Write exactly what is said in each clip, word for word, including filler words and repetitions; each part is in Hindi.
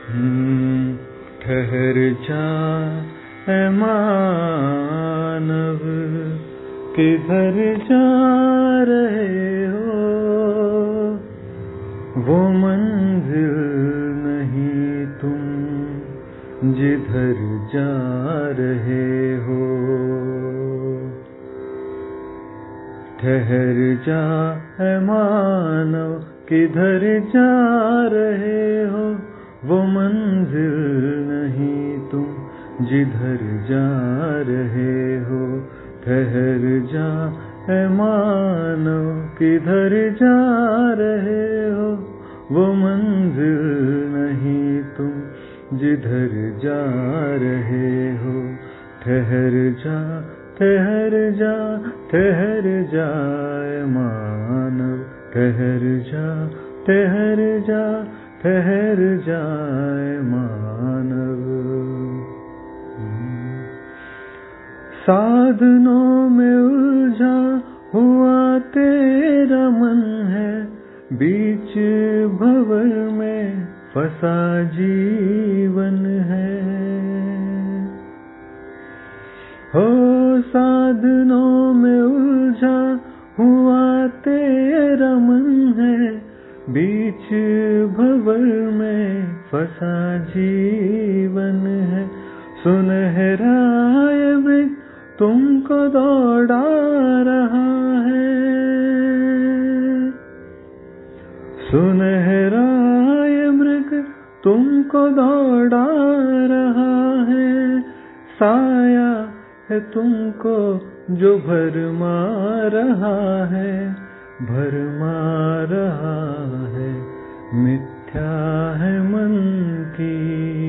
ठहर जा ऐ मानव, किधर जा रहे हो? वो मंजिल नहीं तुम जिधर जा रहे हो। ठहर जा ऐ मानव, किधर जा रहे हो? वो मंजिल नहीं तुम जिधर जा रहे हो। ठहर जा ऐ मानव, किधर जा रहे हो? वो मंजिल नहीं तुम जिधर जा रहे हो। ठहर जा ठहर जा ठहर जा ऐ मानव, ठहर जा ठहर जा ठहर जा ऐ मानव। साधनों में उलझा हुआ तेरा मन है, बीच भंवर में फंसा जीवन है। हो साधनों में उलझा हुआ तेरा मन है, बीच भंवर में फंसा जीवन है। सुनहरा ये मृग तुमको दौड़ा रहा है, सुनहरा ये मृग तुमको दौड़ा रहा है। साया है तुमको जो भरमा रहा है, भरमा रहा है। मिथ्या है मन की,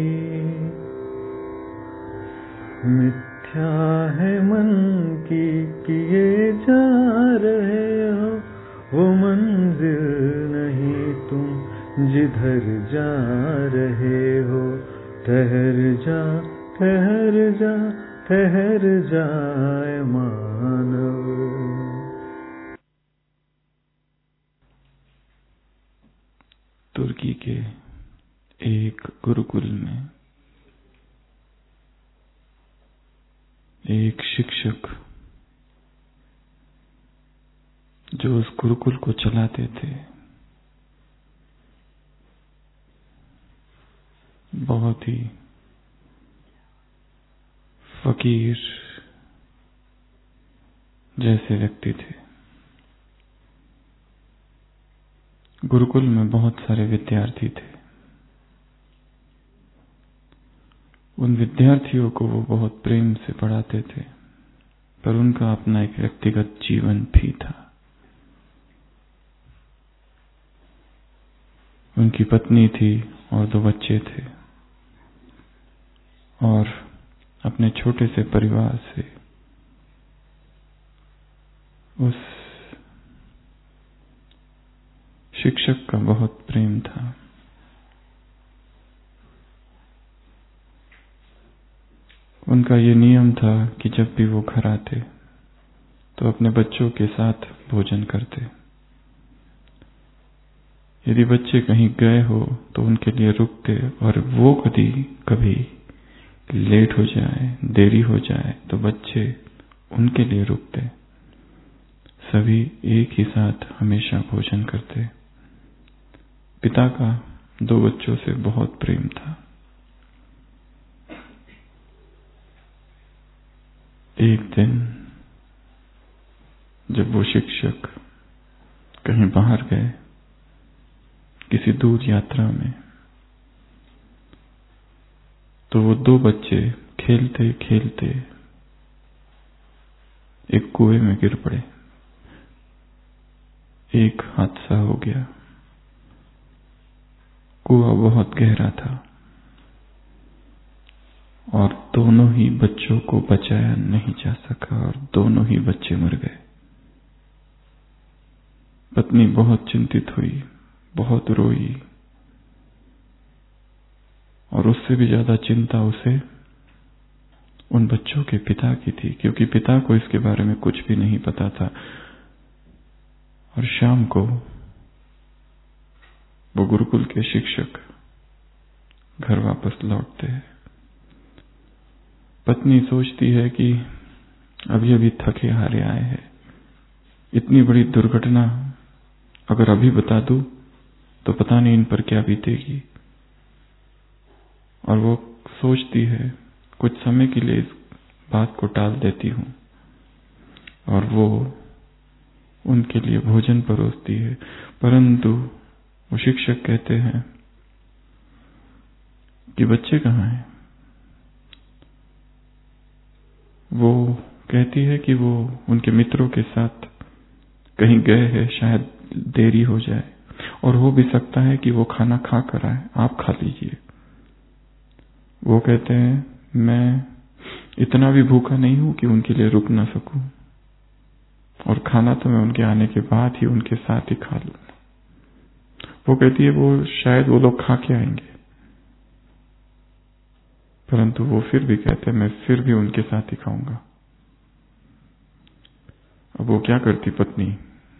मिथ्या है मन की किए जा रहे हो। वो मंजिल नहीं तुम जिधर जा रहे हो। ठहर जा ठहर जा ठहर जा ऐ मानव। तुर्की के एक गुरुकुल में एक शिक्षक जो उस गुरुकुल को चलाते थे, बहुत ही फकीर जैसे व्यक्ति थे। गुरुकुल में बहुत सारे विद्यार्थी थे। उन विद्यार्थियों को वो बहुत प्रेम से पढ़ाते थे, पर उनका अपना एक व्यक्तिगत जीवन भी था। उनकी पत्नी थी और दो बच्चे थे, और अपने छोटे से परिवार से उस शिक्षक का बहुत प्रेम था। उनका ये नियम था कि जब भी वो घर आते तो अपने बच्चों के साथ भोजन करते। यदि बच्चे कहीं गए हो तो उनके लिए रुकते, और वो कभी कभी लेट हो जाए, देरी हो जाए तो बच्चे उनके लिए रुकते। सभी एक ही साथ हमेशा भोजन करते। पिता का दो बच्चों से बहुत प्रेम था। एक दिन जब वो शिक्षक कहीं बाहर गए, किसी दूर यात्रा में, तो वो दो बच्चे खेलते खेलते एक कुएं में गिर पड़े। एक हादसा हो गया। कुआं बहुत गहरा था और दोनों ही बच्चों को बचाया नहीं जा सका, और दोनों ही बच्चे मर गए। पत्नी बहुत चिंतित हुई, बहुत रोई, और उससे भी ज्यादा चिंता उसे उन बच्चों के पिता की थी, क्योंकि पिता को इसके बारे में कुछ भी नहीं पता था। और शाम को वो गुरुकुल के शिक्षक घर वापस लौटते हैं। पत्नी सोचती है कि अभी अभी थके हारे आए हैं, इतनी बड़ी दुर्घटना अगर अभी बता दूं तो पता नहीं इन पर क्या बीतेगी। और वो सोचती है कुछ समय के लिए इस बात को टाल देती हूं, और वो उनके लिए भोजन परोसती है। परंतु वो शिक्षक कहते हैं कि बच्चे कहाँ हैं? वो कहती है कि वो उनके मित्रों के साथ कहीं गए हैं, शायद देरी हो जाए, और हो भी सकता है कि वो खाना खा कर आए, आप खा लीजिए। वो कहते हैं मैं इतना भी भूखा नहीं हूं कि उनके लिए रुक ना सकूं, और खाना तो मैं उनके आने के बाद ही उनके साथ ही खा लूं। वो कहती है वो शायद वो लोग खा के आएंगे, परंतु वो फिर भी कहते हैं मैं फिर भी उनके साथ ही खाऊंगा। अब वो क्या करती पत्नी?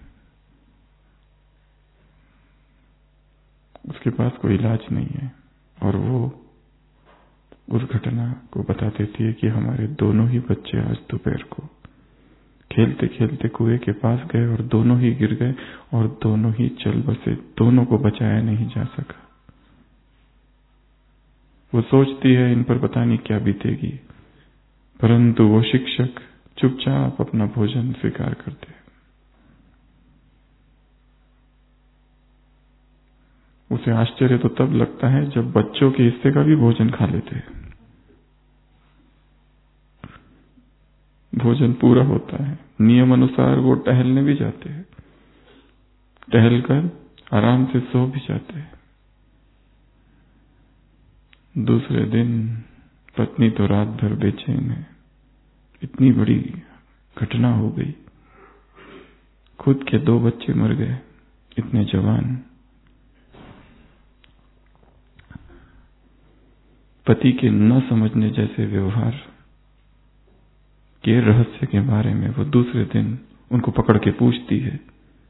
उसके पास कोई इलाज नहीं है, और वो उस घटना को बता देती है कि हमारे दोनों ही बच्चे आज दोपहर को खेलते खेलते कुएं के पास गए और दोनों ही गिर गए और दोनों ही चल बसे, दोनों को बचाया नहीं जा सका। वो सोचती है इन पर पता नहीं क्या बीतेगी, परंतु वो शिक्षक चुपचाप अपना भोजन स्वीकार करते हैं। उसे आश्चर्य तो तब लगता है जब बच्चों के हिस्से का भी भोजन खा लेते हैं। भोजन पूरा होता है, नियम अनुसार वो टहलने भी जाते हैं, टहलकर आराम से सो भी जाते हैं। दूसरे दिन पत्नी तो रात भर बेचैन है, इतनी बड़ी घटना हो गई, खुद के दो बच्चे मर गए, इतने जवान। पति के न समझने जैसे व्यवहार के रहस्य के बारे में वो दूसरे दिन उनको पकड़ के पूछती है।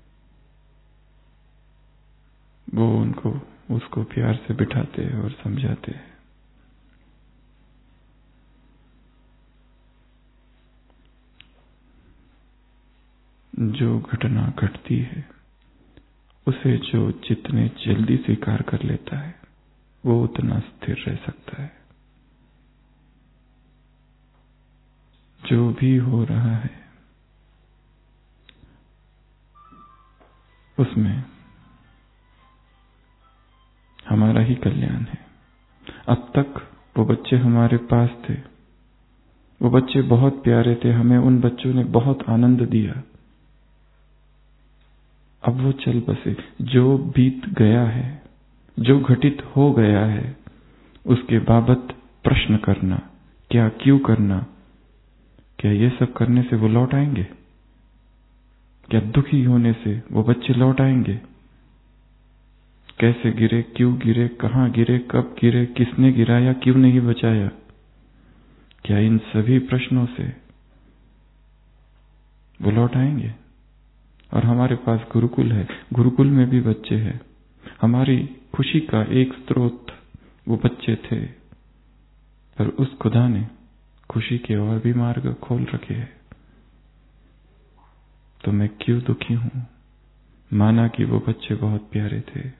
वो उनको उसको प्यार से बिठाते हैं और समझाते हैं। जो घटना घटती है उसे जो जितने जल्दी स्वीकार कर लेता है वो उतना स्थिर रह सकता है। जो भी हो रहा है उसमें हमारा ही कल्याण है। अब तक वो बच्चे हमारे पास थे, वो बच्चे बहुत प्यारे थे, हमें उन बच्चों ने बहुत आनंद दिया। अब वो चल बसे, जो बीत गया है, जो घटित हो गया है, उसके बाबत प्रश्न करना, क्या क्यों करना, क्या ये सब करने से वो लौट आएंगे? क्या दुखी होने से वो बच्चे लौट आएंगे? कैसे गिरे, क्यों गिरे, कहां गिरे, कब गिरे, किसने गिराया, क्यों नहीं बचाया? क्या इन सभी प्रश्नों से वो लौट आएंगे? और हमारे पास गुरुकुल है, गुरुकुल में भी बच्चे हैं। हमारी खुशी का एक स्रोत वो बच्चे थे, पर उस खुदा ने खुशी के और भी मार्ग खोल रखे हैं। तो मैं क्यों दुखी हूं? माना कि वो बच्चे बहुत प्यारे थे,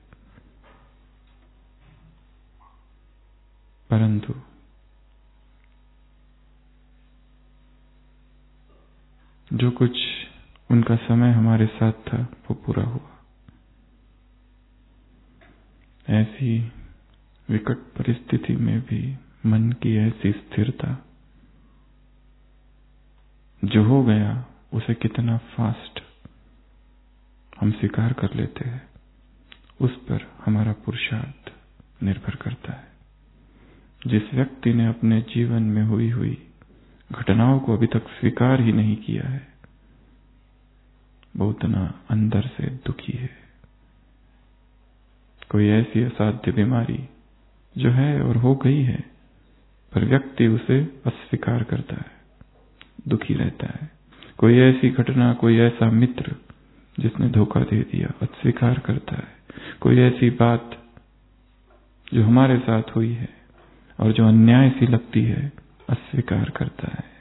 परंतु जो कुछ उनका समय हमारे साथ था वो पूरा हुआ। ऐसी विकट परिस्थिति में भी मन की ऐसी स्थिरता, जो हो गया उसे कितना फास्ट हम स्वीकार कर लेते हैं, उस पर हमारा पुरुषार्थ निर्भर करता है। जिस व्यक्ति ने अपने जीवन में हुई हुई घटनाओं को अभी तक स्वीकार ही नहीं किया है, वो उतना अंदर से दुखी है। कोई ऐसी असाध्य बीमारी जो है और हो गई है, पर व्यक्ति उसे अस्वीकार करता है, दुखी रहता है। कोई ऐसी घटना, कोई ऐसा मित्र जिसने धोखा दे दिया, अस्वीकार करता है। कोई ऐसी बात जो हमारे साथ हुई है और जो अन्याय सी लगती है, अस्वीकार करता है।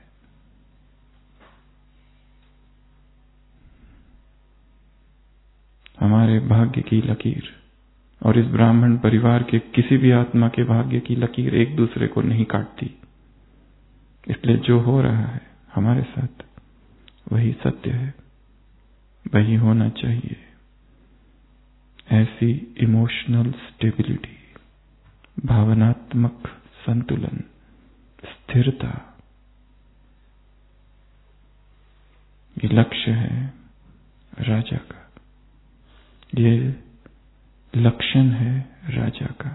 हमारे भाग्य की लकीर और इस ब्राह्मण परिवार के किसी भी आत्मा के भाग्य की लकीर एक दूसरे को नहीं काटती। इसलिए जो हो रहा है हमारे साथ वही सत्य है, वही होना चाहिए। ऐसी इमोशनल स्टेबिलिटी, भावनात्मक संतुलन, स्थिरता, ये लक्ष्य है राजा का, ये लक्षण है राजा का।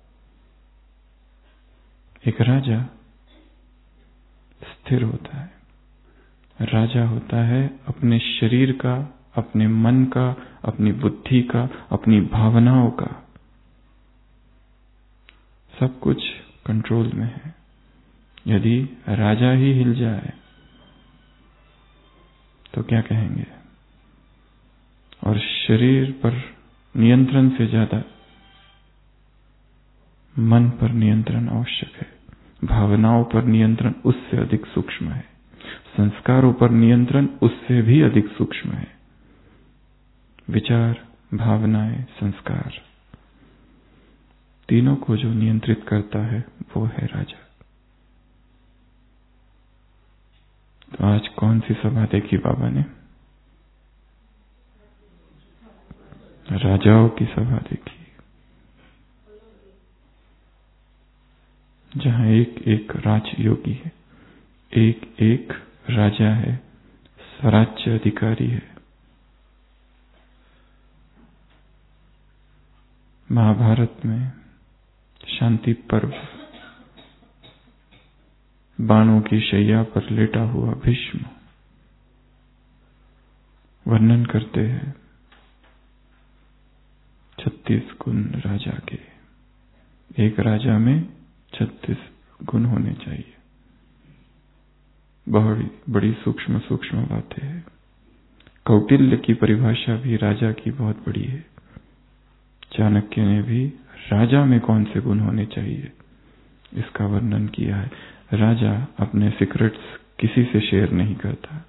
एक राजा स्थिर होता है, राजा होता है अपने शरीर का, अपने मन का, अपनी बुद्धि का, अपनी भावनाओं का, सब कुछ कंट्रोल में है। यदि राजा ही हिल जाए तो क्या कहेंगे? और शरीर पर नियंत्रण से ज्यादा मन पर नियंत्रण आवश्यक है, भावनाओं पर नियंत्रण उससे अधिक सूक्ष्म है, संस्कारों पर नियंत्रण उससे भी अधिक सूक्ष्म है। विचार, भावनाएं, संस्कार, तीनों को जो नियंत्रित करता है वो है राजा। तो आज कौन सी सभा देखी बाबा ने? राजाओं की सभा देखी, जहां एक एक राजयोगी है, एक एक राजा है, स्वराज्य अधिकारी है। महाभारत में शांति पर्व, बाणों की शैया पर लेटा हुआ भीष्म वर्णन करते हैं छत्तीस गुण राजा के। एक राजा में छत्तीस गुण होने चाहिए। बहुत बड़ी सूक्ष्म सूक्ष्म बातें हैं। कौटिल्य की परिभाषा भी राजा की बहुत बड़ी है। चाणक्य ने भी राजा में कौन से गुण होने चाहिए इसका वर्णन किया है। राजा अपने सीक्रेट्स किसी से शेयर नहीं करता।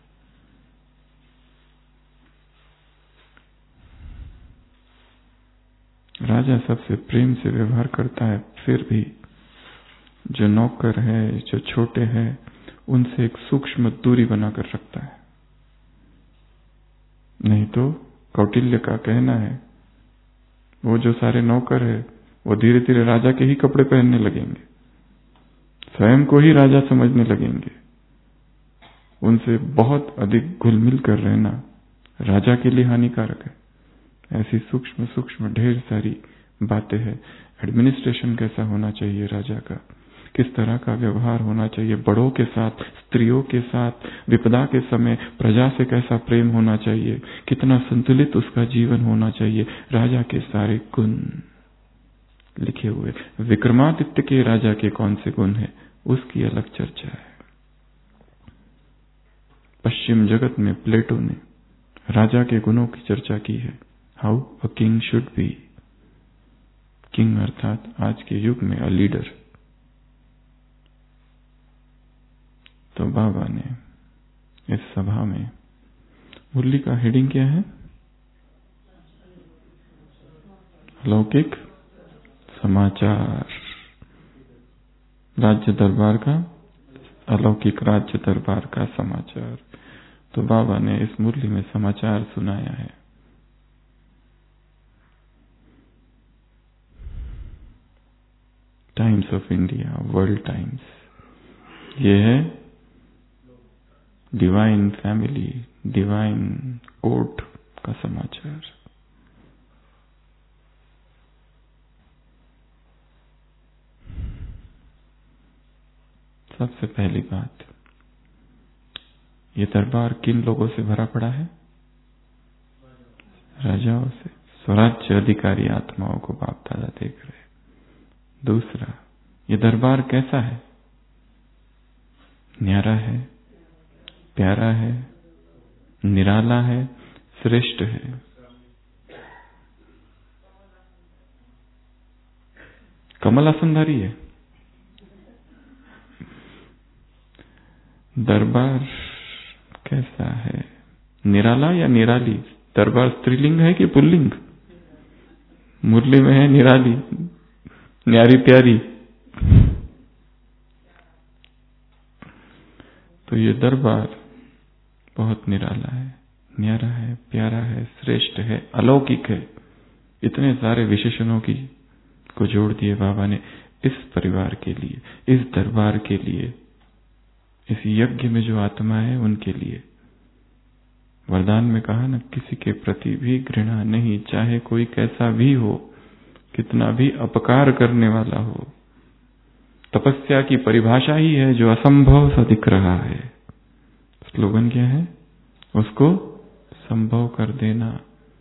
राजा सबसे प्रेम से व्यवहार करता है, फिर भी जो नौकर है, जो छोटे हैं, उनसे एक सूक्ष्म दूरी बनाकर रखता है। नहीं तो कौटिल्य का कहना है वो जो सारे नौकर है वो धीरे धीरे राजा के ही कपड़े पहनने लगेंगे, स्वयं को ही राजा समझने लगेंगे। उनसे बहुत अधिक घुल मिल कर रहना राजा के लिए हानिकारक है। ऐसी सूक्ष्म सूक्ष्म ढेर सारी बातें हैं। एडमिनिस्ट्रेशन कैसा होना चाहिए राजा का, किस तरह का व्यवहार होना चाहिए बड़ों के साथ, स्त्रियों के साथ, विपदा के समय प्रजा से कैसा प्रेम होना चाहिए, कितना संतुलित उसका जीवन होना चाहिए, राजा के सारे गुण लिखे हुए। विक्रमादित्य के राजा के कौन से गुण हैं उसकी अलग चर्चा है। पश्चिम जगत में प्लेटो ने राजा के गुणों की चर्चा की है। How a king should be. King अर्थात आज के युग में अ लीडर। तो बाबा ने इस सभा में, मुरली का हेडिंग क्या है? अलौकिक समाचार। राज्य दरबार का, अलौकिक राज्य दरबार का समाचार। तो बाबा ने इस मुरली में समाचार सुनाया है। Times of India, World Times, ये है डिवाइन फैमिली, डिवाइन कोर्ट का समाचार। सबसे पहली बात, ये दरबार किन लोगों से भरा पड़ा है? राजाओं से, स्वराज्य अधिकारी आत्माओं को बाप दादा देख रहे। दूसरा, ये दरबार कैसा है? न्यारा है, प्यारा है, निराला है, श्रेष्ठ है। कमल आसनधारी है। दरबार कैसा है? निराला या निराली? दरबार स्त्रीलिंग है कि पुल्लिंग? मुरली में है निराली, न्यारी प्यारी। तो ये दरबार बहुत निराला है, न्यारा है, प्यारा है, श्रेष्ठ है, अलौकिक है। इतने सारे विशेषणों की को जोड़ दिए बाबा ने इस परिवार के लिए, इस दरबार के लिए, इस यज्ञ में जो आत्मा है उनके लिए। वरदान में कहा ना, किसी के प्रति भी घृणा नहीं, चाहे कोई कैसा भी हो, कितना भी अपकार करने वाला हो। तपस्या की परिभाषा ही है जो असंभव सा दिख रहा है। स्लोगन क्या है? उसको संभव कर देना।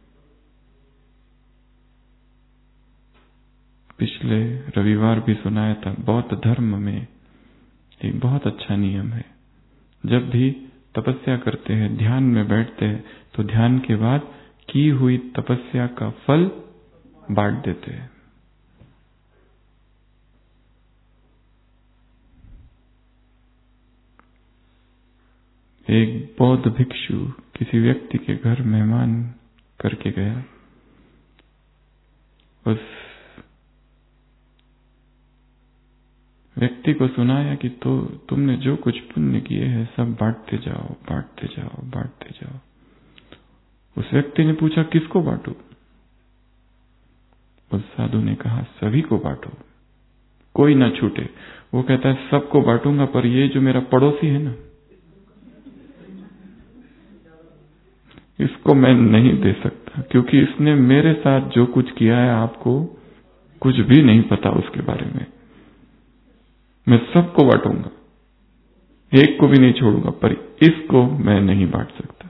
पिछले रविवार भी सुनाया था, बौद्ध धर्म में एक बहुत अच्छा नियम है। जब भी तपस्या करते हैं, ध्यान में बैठते हैं, तो ध्यान के बाद की हुई तपस्या का फल बांट देते हैं। एक बौद्ध भिक्षु किसी व्यक्ति के घर मेहमान करके गया। उस व्यक्ति को सुनाया कि तो तुमने जो कुछ पुण्य किए हैं सब बांटते जाओ, बांटते जाओ, बांटते जाओ। उस व्यक्ति ने पूछा, किसको बांटूं? उस साधु ने कहा, सभी को बांटो, कोई ना छूटे। वो कहता है, सबको बांटूंगा, पर ये जो मेरा पड़ोसी है ना, इसको मैं नहीं दे सकता, क्योंकि इसने मेरे साथ जो कुछ किया है आपको कुछ भी नहीं पता उसके बारे में। मैं सबको बांटूंगा, एक को भी नहीं छोड़ूंगा, पर इसको मैं नहीं बांट सकता।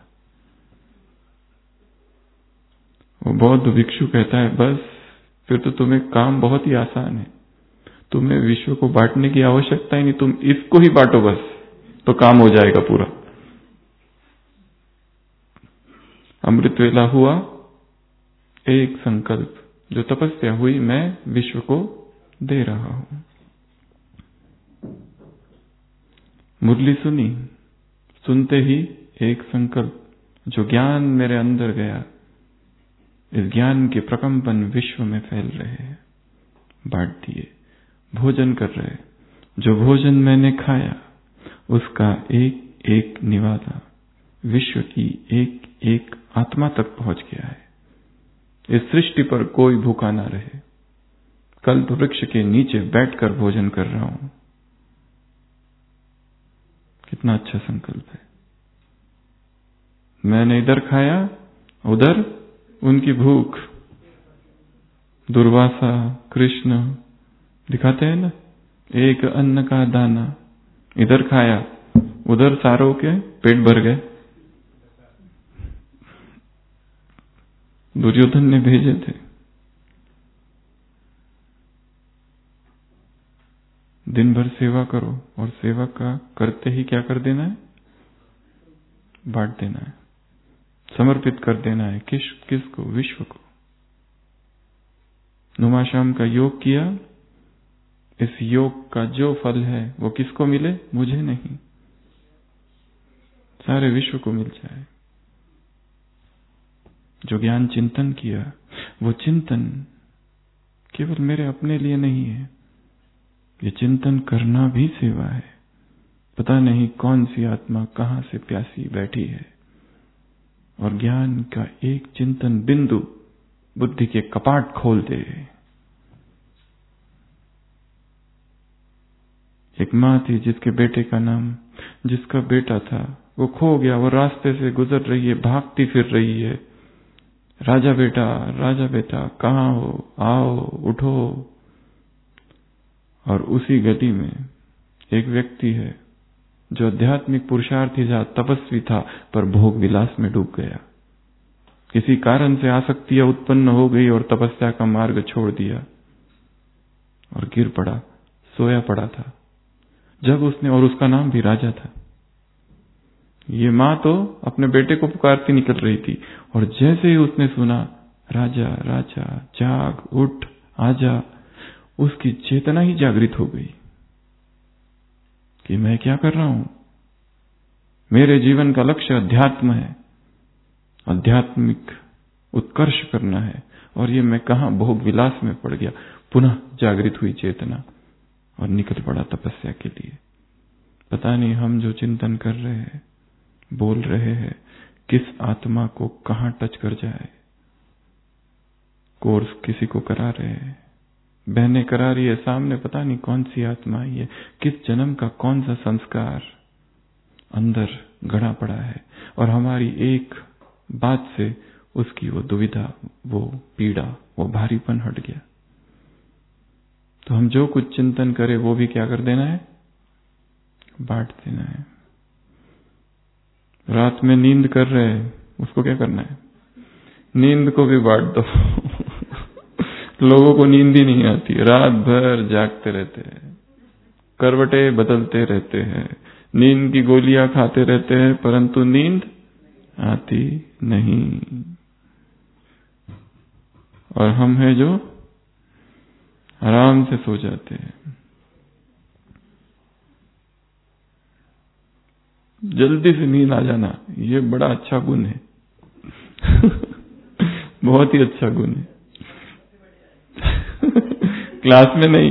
वो बौद्ध भिक्षु कहता है, बस फिर तो तुम्हें काम बहुत ही आसान है, तुम्हें विश्व को बांटने की आवश्यकता ही नहीं, तुम इसको ही बांटो बस, तो काम हो जाएगा पूरा। अमृत वेला हुआ, एक संकल्प, जो तपस्या हुई, मैं विश्व को दे रहा हूं। मुरली सुनी, सुनते ही एक संकल्प, जो ज्ञान मेरे अंदर गया, इस ज्ञान के प्रकंपन विश्व में फैल रहे हैं, बांट दिए। भोजन कर रहे, जो भोजन मैंने खाया उसका एक एक निवाला विश्व की एक एक आत्मा तक पहुंच गया है। इस सृष्टि पर कोई भूखा ना रहे। कल्प वृक्ष के नीचे बैठकर भोजन कर रहा हूं। कितना अच्छा संकल्प है। मैंने इधर खाया, उधर उनकी भूख। दुर्वासा कृष्ण दिखाते हैं ना, एक अन्न का दाना, इधर खाया, उधर सारों के पेट भर गए। दुर्योधन ने भेजे थे। दिन भर सेवा करो, और सेवा का करते ही क्या कर देना है? बांट देना है, समर्पित कर देना है। किस किसको? विश्व को। नुमाशाम का योग किया, इस योग का जो फल है वो किसको मिले? मुझे नहीं, सारे विश्व को मिल जाए। जो ज्ञान चिंतन किया, वो चिंतन केवल मेरे अपने लिए नहीं है, ये चिंतन करना भी सेवा है। पता नहीं कौन सी आत्मा कहां से प्यासी बैठी है, और ज्ञान का एक चिंतन बिंदु बुद्धि के कपाट खोल दे। एक माँ थी जिसके बेटे का नाम, जिसका बेटा था वो खो गया, वो रास्ते से गुजर रही है, भागती फिर रही है, राजा बेटा, राजा बेटा कहाँ हो, आओ, उठो। और उसी गली में एक व्यक्ति है जो आध्यात्मिक पुरुषार्थी था, तपस्वी था, पर भोग विलास में डूब गया। किसी कारण से आसक्तियां उत्पन्न हो गई और तपस्या का मार्ग छोड़ दिया और गिर पड़ा, सोया पड़ा था। जब उसने, और उसका नाम भी राजा था, ये माँ तो अपने बेटे को पुकारती निकल रही थी, और जैसे ही उसने सुना, राजा राजा जाग उठ आजा, उसकी चेतना ही जागृत हो गई कि मैं क्या कर रहा हूं। मेरे जीवन का लक्ष्य अध्यात्म है, आध्यात्मिक उत्कर्ष करना है, और ये मैं कहां भोग विलास में पड़ गया। पुनः जागृत हुई चेतना और निकल पड़ा तपस्या के लिए। पता नहीं हम जो चिंतन कर रहे हैं, बोल रहे हैं, किस आत्मा को कहां टच कर जाए। कोर्स किसी को करा रहे हैं, बहने करा रही है, सामने पता नहीं कौन सी आत्मा आई है, किस जन्म का कौन सा संस्कार अंदर गड़ा पड़ा है, और हमारी एक बात से उसकी वो दुविधा, वो पीड़ा, वो भारीपन हट गया। तो हम जो कुछ चिंतन करें वो भी क्या कर देना है, बांट देना है। रात में नींद कर रहे हैं, उसको क्या करना है, नींद को भी बांट दो। लोगों को नींद ही नहीं आती, रात भर जागते रहते हैं, करवटें बदलते रहते हैं, नींद की गोलियां खाते रहते हैं, परंतु नींद आती नहीं। और हम हैं जो आराम से सो जाते हैं। जल्दी से नींद आ जाना, ये बड़ा अच्छा गुण है। बहुत ही अच्छा गुण है। क्लास में नहीं।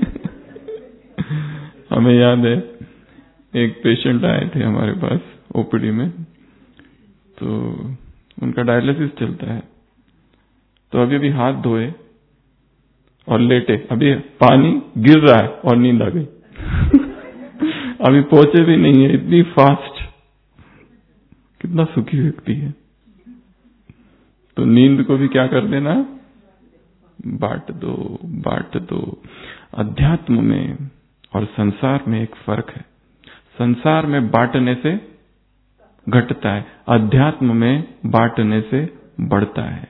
हमें याद है एक पेशेंट आए थे हमारे पास ओपीडी में, तो उनका डायलिसिस चलता है। तो अभी अभी हाथ धोए और लेटे, अभी पानी गिर रहा है और नींद आ गई। अभी पहुंचे भी नहीं है, इतनी फास्ट। कितना सुखी व्यक्ति है। तो नींद को भी क्या कर देना, बांट दो, बांट दो। अध्यात्म में और संसार में एक फर्क है। संसार में बांटने से घटता है, अध्यात्म में बांटने से बढ़ता है।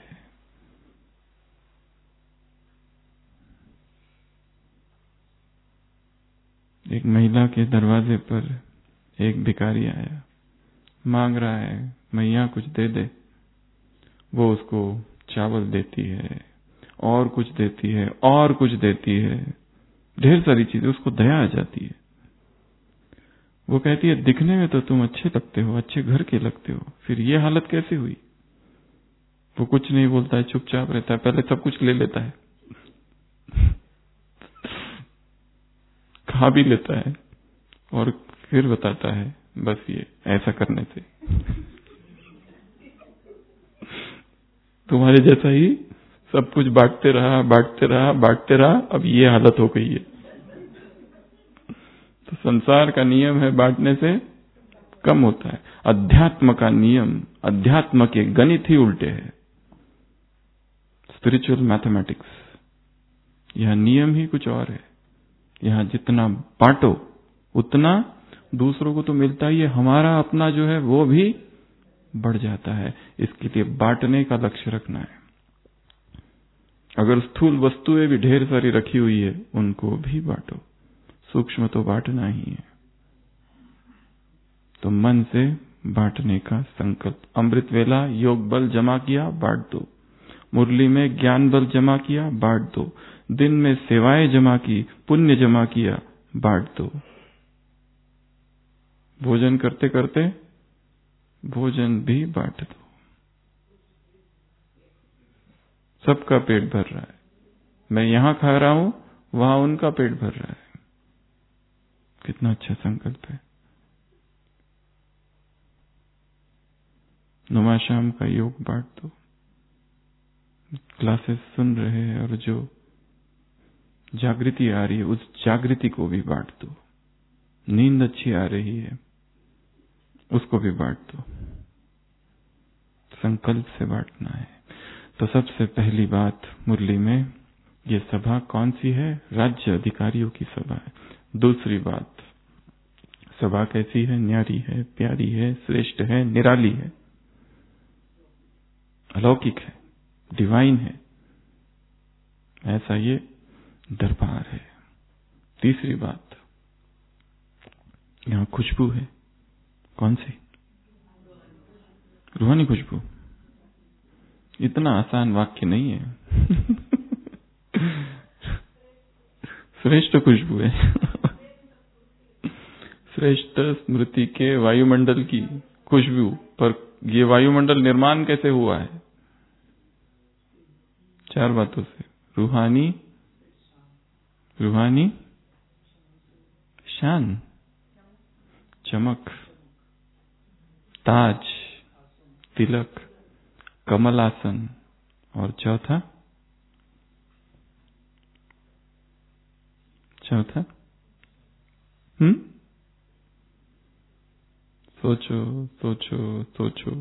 एक महिला के दरवाजे पर एक भिखारी आया, मांग रहा है मैया कुछ दे दे। वो उसको चावल देती है, और कुछ देती है, और कुछ देती है, ढेर सारी चीजें। उसको दया आ जाती है। वो कहती है दिखने में तो तुम अच्छे लगते हो, अच्छे घर के लगते हो, फिर ये हालत कैसे हुई। वो कुछ नहीं बोलता है, चुपचाप रहता है, पहले सब कुछ ले लेता है, खा भी लेता है, और फिर बताता है बस ये ऐसा करने से तुम्हारे जैसा ही सब कुछ बांटते रहा, बांटते रहा, बांटते रहा, अब ये हालत हो गई है। तो संसार का नियम है बांटने से कम होता है। अध्यात्म का नियम, अध्यात्म के गणित ही उल्टे हैं। स्पिरिचुअल मैथमेटिक्स, यह नियम ही कुछ और है। यहां जितना बांटो उतना दूसरों को तो मिलता ही है, हमारा अपना जो है वो भी बढ़ जाता है। इसके लिए बांटने का लक्ष्य रखना है। अगर स्थूल वस्तुएं भी ढेर सारी रखी हुई है, उनको भी बांटो, सूक्ष्म तो बांटना ही है। तो मन से बांटने का संकल्प। अमृत वेला योग बल जमा किया, बांट दो। मुरली में ज्ञान बल जमा किया, बांट दो। दिन में सेवाएं जमा की, पुण्य जमा किया, बांट दो। भोजन करते करते भोजन भी बांट दो। सबका पेट भर रहा है, मैं यहां खा रहा हूं, वहां उनका पेट भर रहा है। कितना अच्छा संकल्प है। नुमा शाम का योग बांट दो। क्लासेस सुन रहे हैं और जो जागृति आ रही है, उस जागृति को भी बांट दो। नींद अच्छी आ रही है, उसको भी बांट दो। संकल्प से बांटना है। तो सबसे पहली बात मुरली में, ये सभा कौन सी है? राज्य अधिकारियों की सभा है। दूसरी बात, सभा कैसी है? न्यारी है, प्यारी है, श्रेष्ठ है, निराली है, अलौकिक है, डिवाइन है। ऐसा ये दरबार है। तीसरी बात, यहां खुशबू है। कौन सी? रूहानी खुशबू। इतना आसान वाक्य नहीं है। श्रेष्ठ खुशबू है। श्रेष्ठ स्मृति के वायुमंडल की खुशबू। पर ये वायुमंडल निर्माण कैसे हुआ है? चार बातों से। रूहानी, रूहानी शान, चमक, ताज, तिलक, कमलासन, और चौथा चौथा हम्म सोचो सोचो सोचो।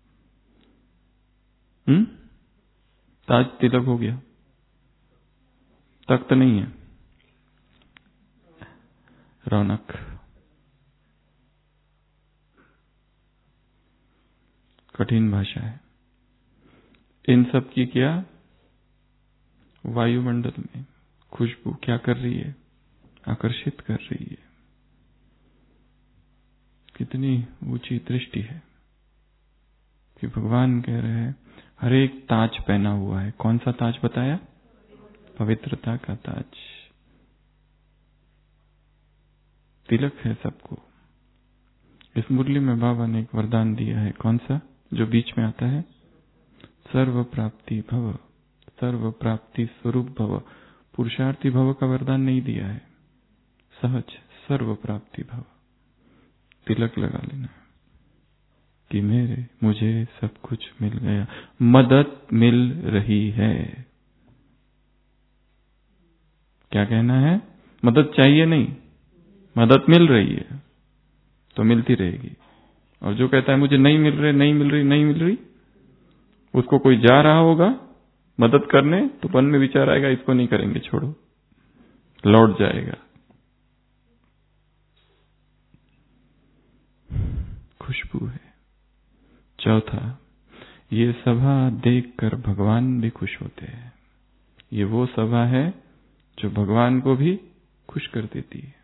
हम्म ताज तिलक हो गया, तख्त नहीं है, रौनक। कठिन भाषा है। इन सब की क्या वायुमंडल में खुशबू क्या कर रही है? आकर्षित कर रही है। कितनी ऊंची दृष्टि है कि भगवान कह रहे हैं हर एक ताज पहना हुआ है। कौन सा ताज बताया? पवित्रता का ताज। तिलक है सबको। इस मुरली में बाबा ने एक वरदान दिया है। कौन सा? जो बीच में आता है, सर्व प्राप्ति भव, सर्व प्राप्ति स्वरूप भव। पुरुषार्थी भव का वरदान नहीं दिया है, सहज सर्व प्राप्ति भव। तिलक लगा लेना कि मेरे मुझे सब कुछ मिल गया, मदद मिल रही है। क्या कहना है? मदद चाहिए नहीं, मदद मिल रही है तो मिलती रहेगी। और जो कहता है मुझे नहीं मिल रही नहीं मिल रही नहीं मिल रही, उसको कोई जा रहा होगा मदद करने तो मन में विचार आएगा इसको नहीं करेंगे, छोड़ो, लौट जाएगा। खुशबू है। चौथा, ये सभा देखकर भगवान भी खुश होते हैं। ये वो सभा है जो भगवान को भी खुश कर देती है,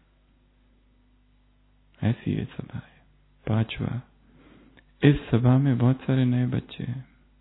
ऐसी ये सभा है। पांचवा, इस सभा में बहुत सारे नए बच्चे हैं।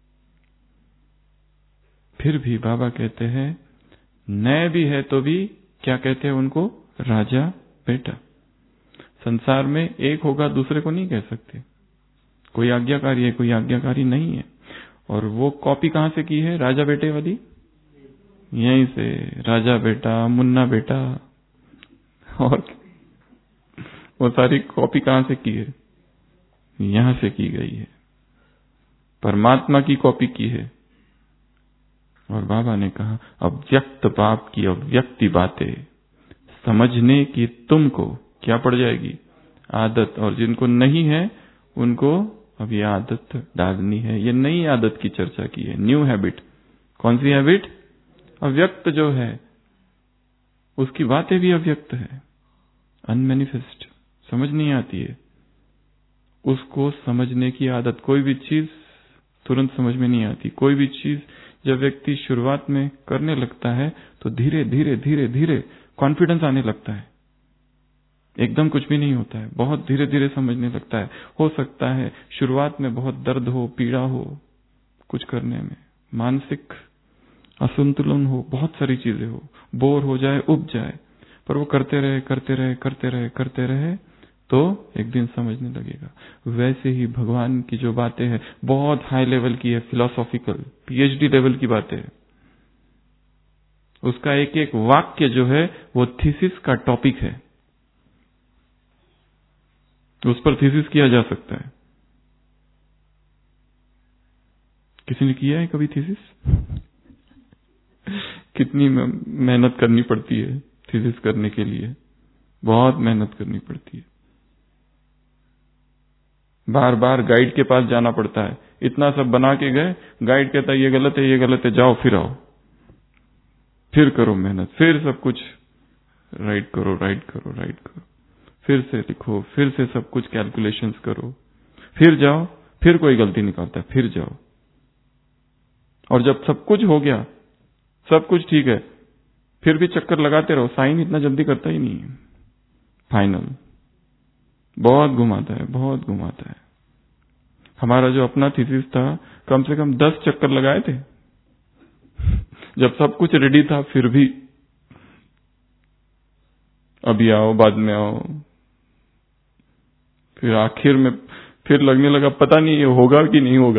फिर भी बाबा कहते हैं नए भी है तो भी क्या कहते हैं उनको? राजा बेटा। संसार में एक होगा दूसरे को नहीं कह सकते। कोई आज्ञाकारी है, कोई आज्ञाकारी नहीं है। और वो कॉपी कहां से की है राजा बेटे वाली? यहीं से, राजा बेटा, मुन्ना बेटा, और वो सारी कॉपी कहां से की है? यहां से की गई है। परमात्मा की कॉपी की है। और बाबा ने कहा अव्यक्त बाप की अव्यक्ति बातें समझने की तुमको क्या पड़ जाएगी? आदत। और जिनको नहीं है उनको अब ये आदत डालनी है। ये नई आदत की चर्चा की है, न्यू हैबिट। कौन सी हैबिट? अव्यक्त जो है उसकी बातें भी अव्यक्त है, अनमैनिफेस्ट, समझ नहीं आती है। उसको समझने की आदत। कोई भी चीज तुरंत समझ में नहीं आती। कोई भी चीज जब व्यक्ति शुरुआत में करने लगता है तो धीरे धीरे धीरे धीरे कॉन्फिडेंस आने लगता है। एकदम कुछ भी नहीं होता है, बहुत धीरे धीरे समझने लगता है। हो सकता है शुरुआत में बहुत दर्द हो, पीड़ा हो कुछ करने में, मानसिक असंतुलन हो, बहुत सारी चीजें हो, बोर हो जाए, उब जाए, पर वो करते रहे करते रहे करते रहे करते रहे तो एक दिन समझने लगेगा। वैसे ही भगवान की जो बातें हैं बहुत हाई लेवल की है, फिलोसॉफिकल, पीएचडी लेवल की बातें है। उसका एक एक वाक्य जो है वो थीसिस का टॉपिक है, उस पर थीसिस किया जा सकता है। किसी ने किया है कभी थीसिस? कितनी मेहनत करनी पड़ती है थीसिस करने के लिए, बहुत मेहनत करनी पड़ती है। बार बार गाइड के पास जाना पड़ता है। इतना सब बना के गए, गाइड कहता है ये गलत है, ये गलत है, जाओ फिर आओ, फिर करो मेहनत, फिर सब कुछ राइट करो राइट करो राइट करो, फिर से लिखो, फिर से सब कुछ कैलकुलेशंस करो, फिर जाओ, फिर कोई गलती निकालता है, फिर जाओ। और जब सब कुछ हो गया, सब कुछ ठीक है, फिर भी चक्कर लगाते रहो, साइन इतना जल्दी करता ही नहीं है। फाइनल बहुत घुमाता है, बहुत घुमाता है। हमारा जो अपना थीसिस था कम से कम दस चक्कर लगाए थे जब सब कुछ रेडी था, फिर भी अभी आओ, बाद में आओ, फिर आखिर में फिर लगने लगा पता नहीं ये होगा कि नहीं होगा।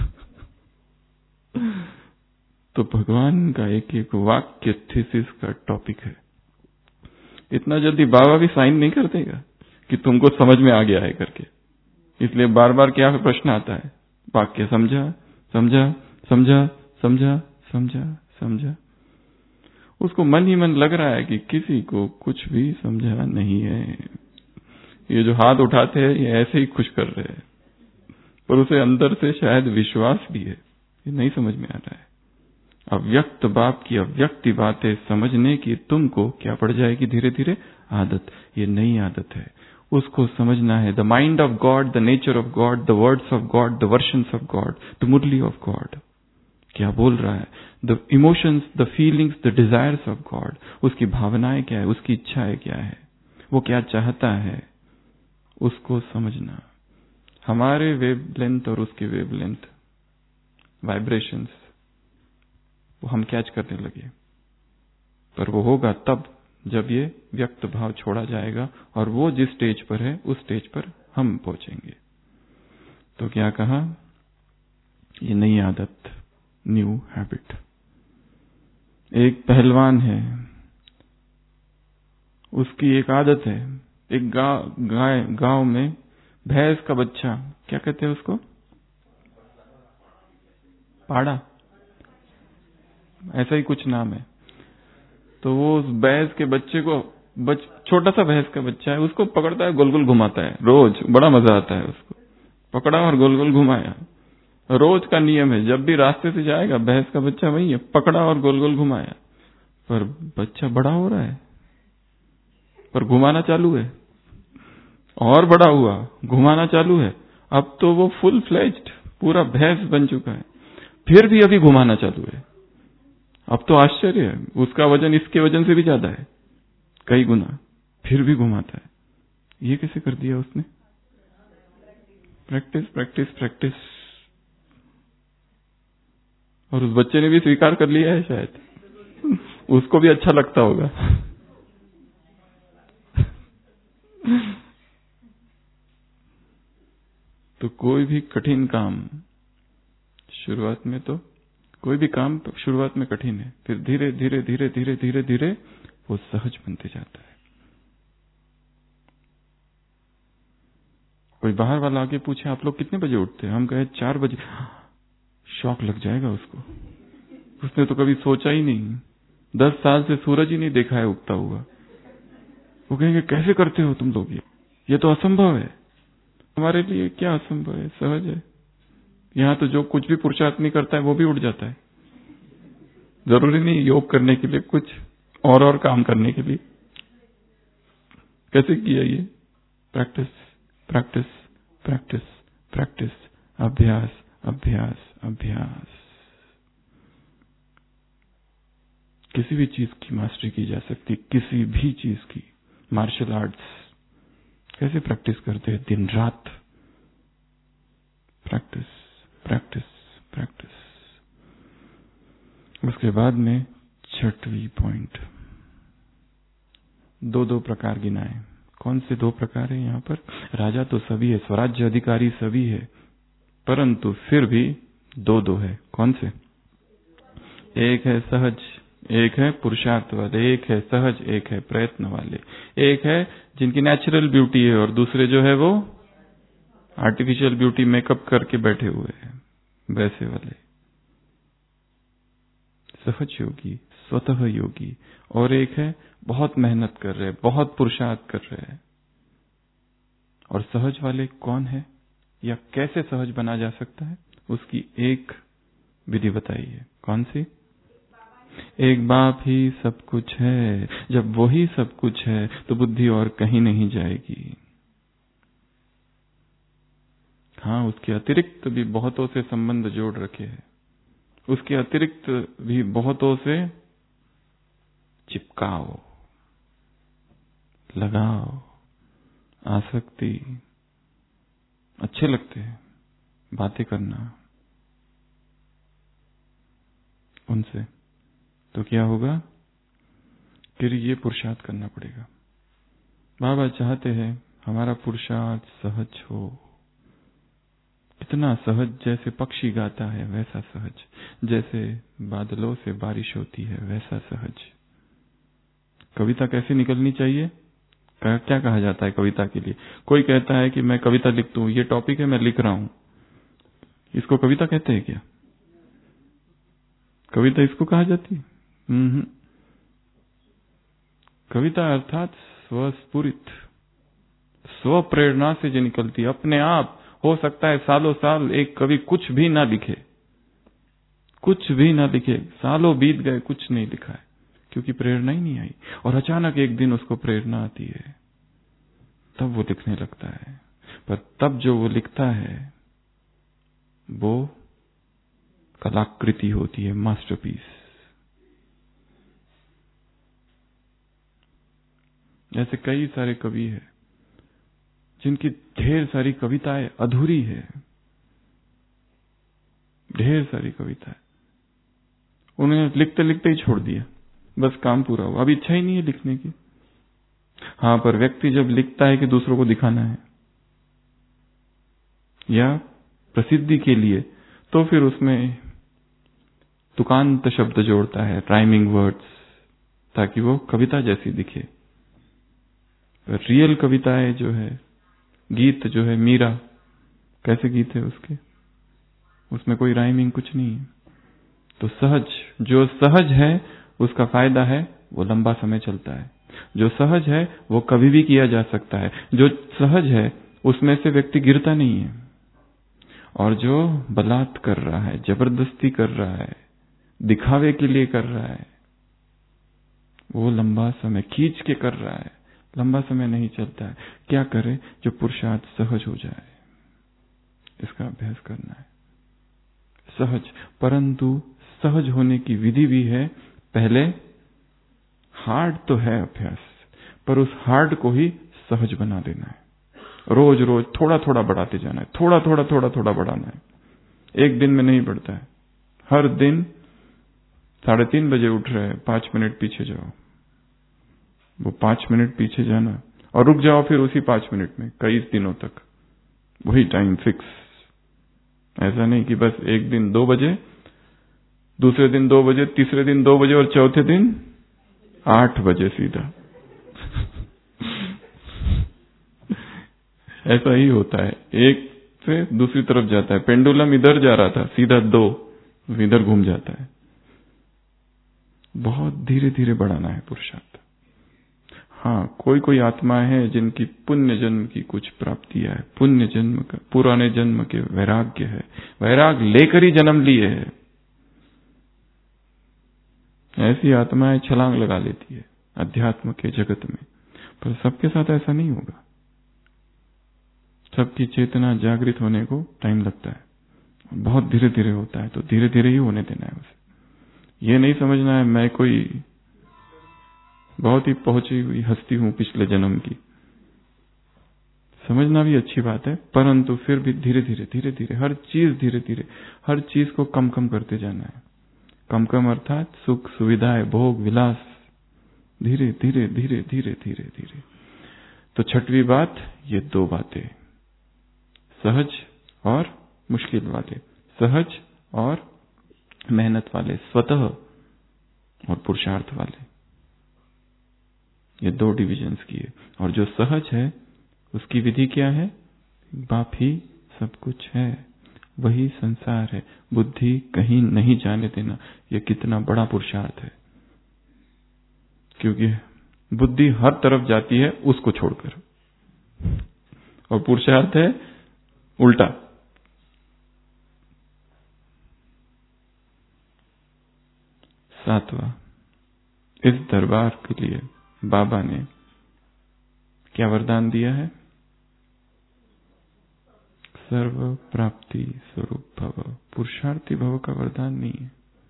तो भगवान का एक एक वाक्य थीसिस का टॉपिक है। इतना जल्दी बाबा भी साइन नहीं कर देगा कि तुमको समझ में आ गया है करके। इसलिए बार बार क्या प्रश्न आता है, वाक्य समझा समझा समझा समझा समझा समझा। उसको मन ही मन लग रहा है कि किसी को कुछ भी समझा नहीं है। ये जो हाथ उठाते हैं ये ऐसे ही खुश कर रहे हैं, पर उसे अंदर से शायद विश्वास भी है, ये नहीं समझ में आ रहा है। अव्यक्त बाप की अव्यक्ति बातें समझने की तुमको क्या पड़ जाएगी धीरे धीरे आदत। ये नई आदत है, उसको समझना है। The mind of God, the nature of God, the words of God, the versions of God, the murli of God क्या बोल रहा है। The emotions, the feelings, the desires of God, उसकी भावनाएं क्या है, उसकी इच्छाएं क्या है, वो क्या चाहता है, उसको समझना। हमारे वेवलेंथ और उसके वेवलेंथ वाइब्रेशंस वो हम कैच करने लगे, पर वो होगा तब जब ये व्यक्त भाव छोड़ा जाएगा और वो जिस स्टेज पर है उस स्टेज पर हम पहुंचेंगे। तो क्या कहा, ये नई आदत, न्यू हैबिट। एक पहलवान है, उसकी एक आदत है, एक गांव गाय गांव में भैंस का बच्चा, क्या कहते हैं उसको, पाड़ा, ऐसा ही कुछ नाम है। तो वो उस भैंस के बच्चे को, बच, छोटा सा भैंस का बच्चा है, उसको पकड़ता है, गोल गोल घुमाता है रोज, बड़ा मजा आता है उसको। पकड़ा और गोल गोल घुमाया, रोज का नियम है। जब भी रास्ते से जाएगा भैंस का बच्चा वही है, पकड़ा और गोल गोल घुमाया। पर बच्चा बड़ा हो रहा है, पर घुमाना चालू है, और बड़ा हुआ, घुमाना चालू है। अब तो वो फुल फ्लेज्ड पूरा भैंस बन चुका है, फिर भी अभी घुमाना चालू है। अब तो आश्चर्य है, उसका वजन इसके वजन से भी ज्यादा है, कई गुना, फिर भी घुमाता है। ये कैसे कर दिया उसने? Practice practice practice. और उस बच्चे ने भी स्वीकार कर लिया है शायद, उसको भी अच्छा लगता होगा। तो कोई भी कठिन काम शुरुआत में, तो कोई भी काम शुरुआत में कठिन है, फिर धीरे धीरे धीरे धीरे धीरे धीरे वो सहज बनते जाता है। कोई बाहर वाला आगे पूछे आप लोग कितने बजे उठते हैं, हम कहे चार बजे, शौक लग जाएगा उसको। उसने तो कभी सोचा ही नहीं, दस साल से सूरज ही नहीं देखा है उगता हुआ। वो कहेंगे कैसे करते हो तुम लोग, ये ये तो असंभव है। हमारे लिए क्या असंभव है, सहज है। यहाँ तो जो कुछ भी पुरुषार्थ नहीं करता है वो भी उठ जाता है। जरूरी नहीं योग करने के लिए, कुछ और और काम करने के लिए। कैसे किया ये? प्रैक्टिस प्रैक्टिस प्रैक्टिस प्रैक्टिस, अभ्यास अभ्यास अभ्यास। किसी भी चीज की मास्टरी की जा सकती, किसी भी चीज की। मार्शल आर्ट्स कैसे प्रैक्टिस करते हैं, दिन रात प्रैक्टिस प्रैक्टिस प्रैक्टिस। उसके बाद में छठवीं पॉइंट, दो दो प्रकार गिनाए। कौन से दो प्रकार है यहाँ पर? राजा तो सभी है, स्वराज्य अधिकारी सभी है, परंतु फिर भी दो दो है। कौन से? एक है सहज, एक है पुरुषार्थ वाले। एक है सहज, एक है प्रयत्न वाले। एक है जिनकी नेचुरल ब्यूटी है और दूसरे जो है वो आर्टिफिशियल ब्यूटी मेकअप करके बैठे हुए हैं, वैसे वाले। सहज योगी, स्वतः योगी। और एक है बहुत मेहनत कर रहे हैं, बहुत पुरुषार्थ कर रहे हैं। और सहज वाले कौन है या कैसे सहज बना जा सकता है, उसकी एक विधि बताइए। कौन सी? एक बाप ही सब कुछ है। जब वही सब कुछ है तो बुद्धि और कहीं नहीं जाएगी। हाँ, उसके अतिरिक्त भी बहुतों से संबंध जोड़ रखे हैं, उसके अतिरिक्त भी बहुतों से चिपकाओ, लगाओ, आसक्ति। अच्छे लगते हैं बातें करना उनसे, तो क्या होगा? फिर ये पुरुषार्थ करना पड़ेगा। बाबा चाहते हैं हमारा पुरुषार्थ सहज हो, कितना सहज, जैसे पक्षी गाता है वैसा सहज, जैसे बादलों से बारिश होती है वैसा सहज। कविता कैसे निकलनी चाहिए? क्या कहा जाता है कविता के लिए? कोई कहता है कि मैं कविता लिखता हूं, ये टॉपिक है, मैं लिख रहा हूं, इसको कविता कहते हैं क्या? कविता इसको कहा जाती है? हम्म कविता अर्थात स्वस्फुरित, स्व प्रेरणा से जो निकलती है, अपने आप। हो सकता है सालों साल एक कवि कुछ भी ना लिखे, कुछ भी ना लिखे, सालों बीत गए, कुछ नहीं लिखा है, क्योंकि प्रेरणा ही नहीं आई। और अचानक एक दिन उसको प्रेरणा आती है, तब वो लिखने लगता है। पर तब जो वो लिखता है वो कलाकृति होती है, मास्टरपीस। ऐसे कई सारे कवि हैं जिनकी ढेर सारी कविताएं अधूरी है, ढेर सारी कविताएं उन्हें लिखते लिखते ही छोड़ दिया, बस काम पूरा हुआ, अब इच्छा ही नहीं है लिखने की। हाँ, पर व्यक्ति जब लिखता है कि दूसरों को दिखाना है या प्रसिद्धि के लिए, तो फिर उसमें तुकांत शब्द जोड़ता है, राइमिंग वर्ड्स, ताकि वो कविता जैसी दिखे। रियल कविताएं जो है, गीत जो है, मीरा कैसे गीत है उसके, उसमें कोई राइमिंग कुछ नहीं है। तो सहज, जो सहज है उसका फायदा है, वो लंबा समय चलता है। जो सहज है वो कभी भी किया जा सकता है। जो सहज है उसमें से व्यक्ति गिरता नहीं है। और जो बलात् कर रहा है, जबरदस्ती कर रहा है, दिखावे के लिए कर रहा है, वो लंबा समय खींच के कर रहा है, लंबा समय नहीं चलता है। क्या करे? जो पुरुषार्थ सहज हो जाए, इसका अभ्यास करना है। सहज, परंतु सहज होने की विधि भी है। पहले हार्ड तो है अभ्यास, पर उस हार्ड को ही सहज बना देना है। रोज रोज थोड़ा थोड़ा बढ़ाते जाना है, थोड़ा थोड़ा थोड़ा थोड़ा बढ़ाना है। एक दिन में नहीं बढ़ता है। हर दिन साढ़े तीन बजे उठ रहे हैं, पांच मिनट पीछे जाओ, वो पांच मिनट पीछे जाना और रुक जाओ फिर उसी पांच मिनट में कई दिनों तक, वही टाइम फिक्स। ऐसा नहीं कि बस एक दिन दो बजे, दूसरे दिन दो बजे, तीसरे दिन दो बजे और चौथे दिन आठ बजे सीधा। ऐसा ही होता है, एक से दूसरी तरफ जाता है। पेंडुलम इधर जा रहा था, सीधा दो इधर घूम जाता है। बहुत धीरे धीरे बढ़ाना है पुरुषार्थ। हाँ, कोई कोई आत्मा है जिनकी पुण्य जन्म की कुछ प्राप्तियां है, पुण्य जन्म का, पुराने जन्म के वैराग्य है, वैराग लेकर ही जन्म लिए है। ऐसी आत्माएं छलांग लगा लेती है अध्यात्म के जगत में, पर सबके साथ ऐसा नहीं होगा। सबकी चेतना जागृत होने को टाइम लगता है, बहुत धीरे धीरे होता है, तो धीरे धीरे ही होने देना है उसे। ये नहीं समझना है मैं कोई बहुत ही पहुंची हुई हस्ती हूं पिछले जन्म की। समझना भी अच्छी बात है, परंतु फिर भी धीरे धीरे धीरे धीरे हर चीज धीरे धीरे हर चीज को कम कम करते जाना है। कम कम अर्थात सुख, सुविधाएं, भोग, विलास, धीरे धीरे धीरे धीरे धीरे धीरे। तो छठवीं बात, ये दो बातें, सहज और मुश्किल वाले, सहज और मेहनत वाले, स्वतः और पुरुषार्थ वाले, ये दो डिविजन्स किए। और जो सहज है उसकी विधि क्या है? बाप ही सब कुछ है, वही संसार है, बुद्धि कहीं नहीं जाने देना। यह कितना बड़ा पुरुषार्थ है, क्योंकि बुद्धि हर तरफ जाती है उसको छोड़कर, और पुरुषार्थ है उल्टा। सातवां, इस दरबार के लिए बाबा ने क्या वरदान दिया है? सर्व प्राप्ति स्वरूप भव। पुरुषार्थी भव का वरदान नहीं है।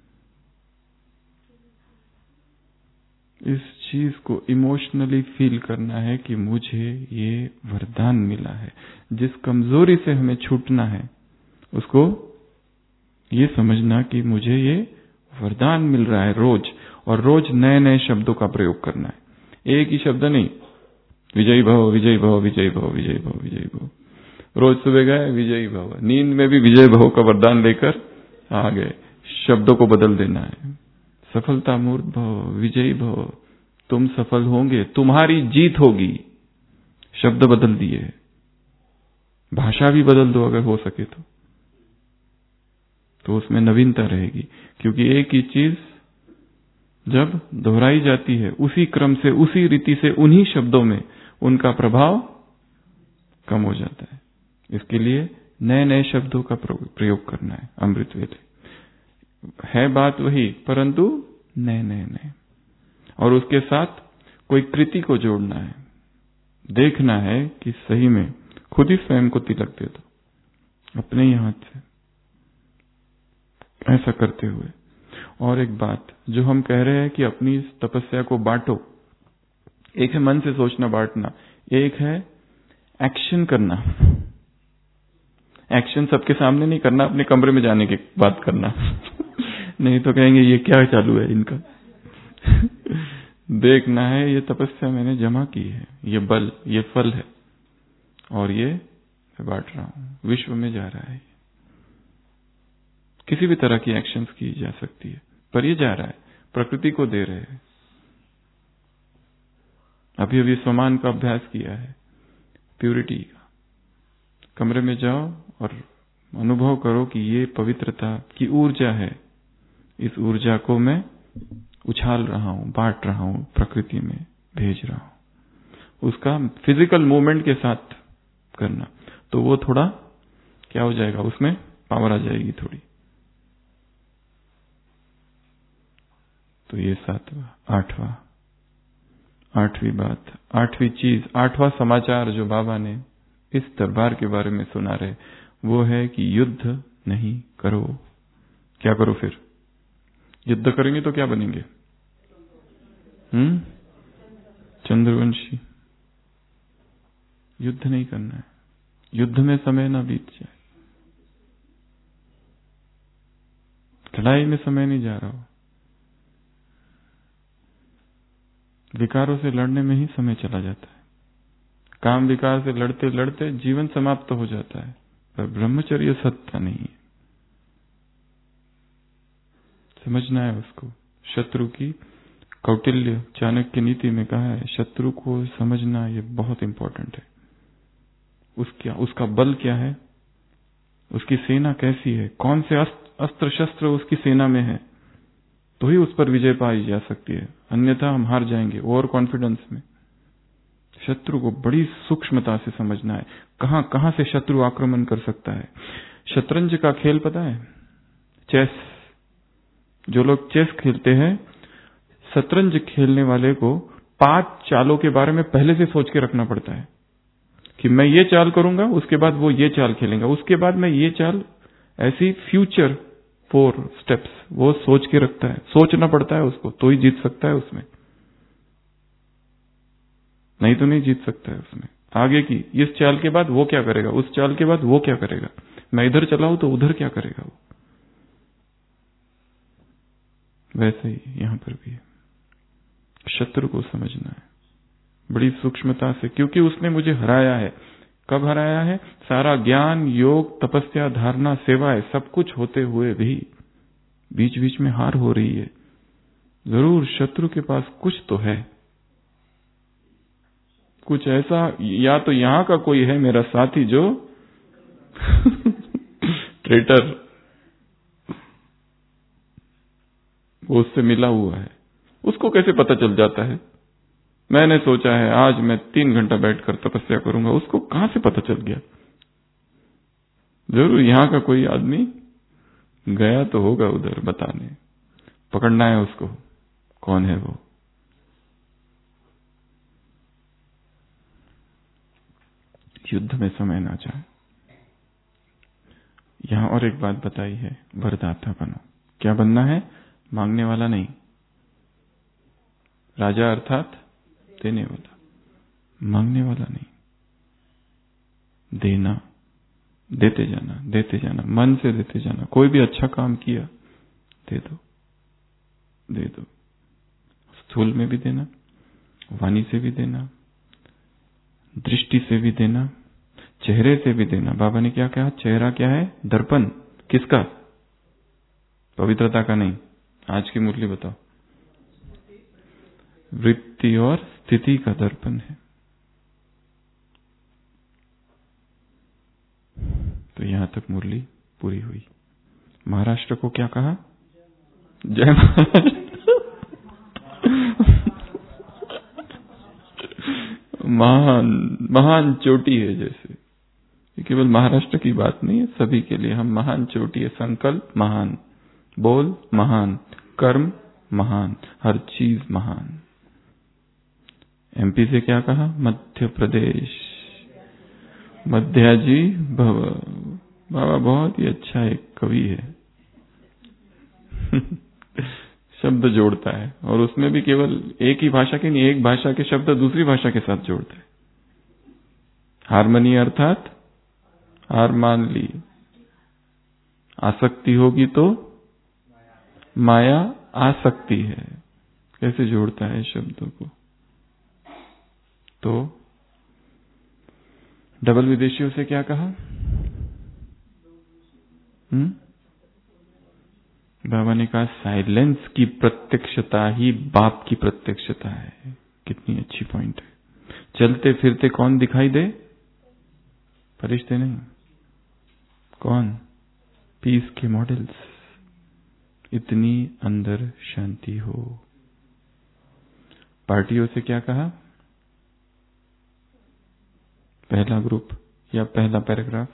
इस चीज को इमोशनली फील करना है कि मुझे ये वरदान मिला है। जिस कमजोरी से हमें छूटना है उसको ये समझना कि मुझे ये वरदान मिल रहा है रोज, और रोज नए नए शब्दों का प्रयोग करना है। एक ही शब्द नहीं, विजयी भव, विजयी भव, विजयी भव, विजयी भव, विजयी भव। रोज सुबह गए विजयी भव, नींद में भी विजय भव का वरदान लेकर आ गए। शब्दों को बदल देना है। सफलता मूर्त भव, विजयी भव, तुम सफल होंगे, तुम्हारी जीत होगी। शब्द बदल दिए, भाषा भी बदल दो अगर हो सके तो तो उसमें नवीनता रहेगी। क्योंकि एक ही चीज जब दोहराई जाती है उसी क्रम से, उसी रीति से, उन्हीं शब्दों में उनका प्रभाव कम हो जाता है। इसके लिए नए नए शब्दों का प्रयोग करना है। अमृत वेले है बात वही, परंतु नए नए नए, और उसके साथ कोई कृति को जोड़ना है। देखना है कि सही में खुद ही स्वयं को तिलक दे दो अपने ही हाथ से, ऐसा करते हुए। और एक बात जो हम कह रहे हैं कि अपनी तपस्या को बांटो, एक है मन से सोचना बांटना, एक है एक्शन करना। एक्शन सबके सामने नहीं करना, अपने कमरे में जाने की बात करना नहीं तो कहेंगे ये क्या चालू है इनका देखना है ये तपस्या मैंने जमा की है, ये बल, ये फल है, और ये मैं बांट रहा हूं, विश्व में जा रहा है। किसी भी तरह की एक्शंस की जा सकती है, पर ये जा रहा है, प्रकृति को दे रहे हैं। अभी अभी स्वमान का अभ्यास किया है, प्यूरिटी का। कमरे में जाओ और अनुभव करो कि ये पवित्रता की ऊर्जा है, इस ऊर्जा को मैं उछाल रहा हूं, बांट रहा हूं, प्रकृति में भेज रहा हूं। उसका फिजिकल मूवमेंट के साथ करना, तो वो थोड़ा क्या हो जाएगा, उसमें पावर आ जाएगी थोड़ी। तो ये सातवां, आठवां, आठवीं बात, आठवीं चीज, आठवां समाचार जो बाबा ने इस दरबार के बारे में सुना रहे, वो है कि युद्ध नहीं करो। क्या करो फिर? युद्ध करेंगे तो क्या बनेंगे? हम्म चंद्रवंशी। युद्ध नहीं करना है, युद्ध में समय ना बीत जाए, लड़ाई में समय नहीं जा रहा हो, विकारों से लड़ने में ही समय चला जाता है। काम विकार से लड़ते लड़ते जीवन समाप्त हो जाता है, पर ब्रह्मचर्य सत्य नहीं है। समझना है उसको। शत्रु की, कौटिल्य चाणक्य नीति में कहा है, शत्रु को समझना ये बहुत इंपॉर्टेंट है। उसका उसका बल क्या है, उसकी सेना कैसी है, कौन से अस्त्र शस्त्र उसकी सेना में है, तो ही उस पर विजय पाई जा सकती है। अन्यथा हम हार जाएंगे ओवर कॉन्फिडेंस में। शत्रु को बड़ी सूक्ष्मता से समझना है, कहां कहां से शत्रु आक्रमण कर सकता है। शतरंज का खेल पता है, चेस, जो लोग चेस खेलते हैं, शतरंज खेलने वाले को पांच चालों के बारे में पहले से सोच के रखना पड़ता है कि मैं ये चाल करूंगा, उसके बाद वो ये चाल खेलेंगा, उसके बाद मैं ये चाल, ऐसी फ्यूचर फोर स्टेप्स वो सोच के रखता है। सोचना पड़ता है उसको, तो ही जीत सकता है उसमें, नहीं तो नहीं जीत सकता है उसमें। आगे की इस चाल के बाद वो क्या करेगा, उस चाल के बाद वो क्या करेगा, मैं इधर चलाऊं तो उधर क्या करेगा वो। वैसे ही यहां पर भी शत्रु को समझना है बड़ी सूक्ष्मता से, क्योंकि उसने मुझे हराया है। कब हराया है? सारा ज्ञान, योग, तपस्या, धारणा, सेवाएं सब कुछ होते हुए भी बीच बीच में हार हो रही है। जरूर शत्रु के पास कुछ तो है, कुछ ऐसा, या तो यहां का कोई है मेरा साथी जो ट्रेटर, वो उससे मिला हुआ है। उसको कैसे पता चल जाता है? मैंने सोचा है आज मैं तीन घंटा बैठकर तपस्या करूंगा, उसको कहां से पता चल गया? जरूर यहां का कोई आदमी गया तो होगा उधर बताने, पकड़ना है उसको, कौन है वो। युद्ध में समय ना जाए। यहां और एक बात बताई है, वरदाता बनो। क्या बनना है? मांगने वाला नहीं, राजा अर्थात देने वाला, मांगने वाला नहीं। देना, देते जाना, देते जाना, मन से देते जाना। कोई भी अच्छा काम किया, दे दो, दे दो। स्थूल में भी देना, वाणी से भी देना, दृष्टि से भी देना, चेहरे से भी देना। बाबा ने क्या कहा? चेहरा क्या है? दर्पण। किसका? पवित्रता का नहीं। आज की मुरली बताओ। वृत्ति और स्थिति का दर्पण है। तो यहां तक मुरली पूरी हुई। महाराष्ट्र को क्या कहा? जय महाराष्ट्र। महान महान चोटी है। जैसे ये केवल महाराष्ट्र की बात नहीं है, सभी के लिए हम महान चोटी है। संकल्प महान, बोल महान, कर्म महान, हर चीज महान। एमपी से क्या कहा? मध्य प्रदेश। मध्याजी भव। बाबा बहुत ही अच्छा एक कवि है। शब्द जोड़ता है, और उसमें भी केवल एक ही भाषा के नहीं, एक भाषा के शब्द दूसरी भाषा के साथ जोड़ता है। हारमोनी अर्थात हार मान ली, आसक्ति होगी तो माया आ सकती है। कैसे जोड़ता है शब्दों को। तो डबल विदेशियों से क्या कहा? हम्म बाबा ने कहा साइलेंस की प्रत्यक्षता ही बाप की प्रत्यक्षता है। कितनी अच्छी पॉइंट है। चलते फिरते कौन दिखाई दे? फरिश्ते नहीं। कौन? पीस के मॉडल्स। इतनी अंदर शांति हो। पार्टियों से क्या कहा? पहला ग्रुप या पहला पैराग्राफ,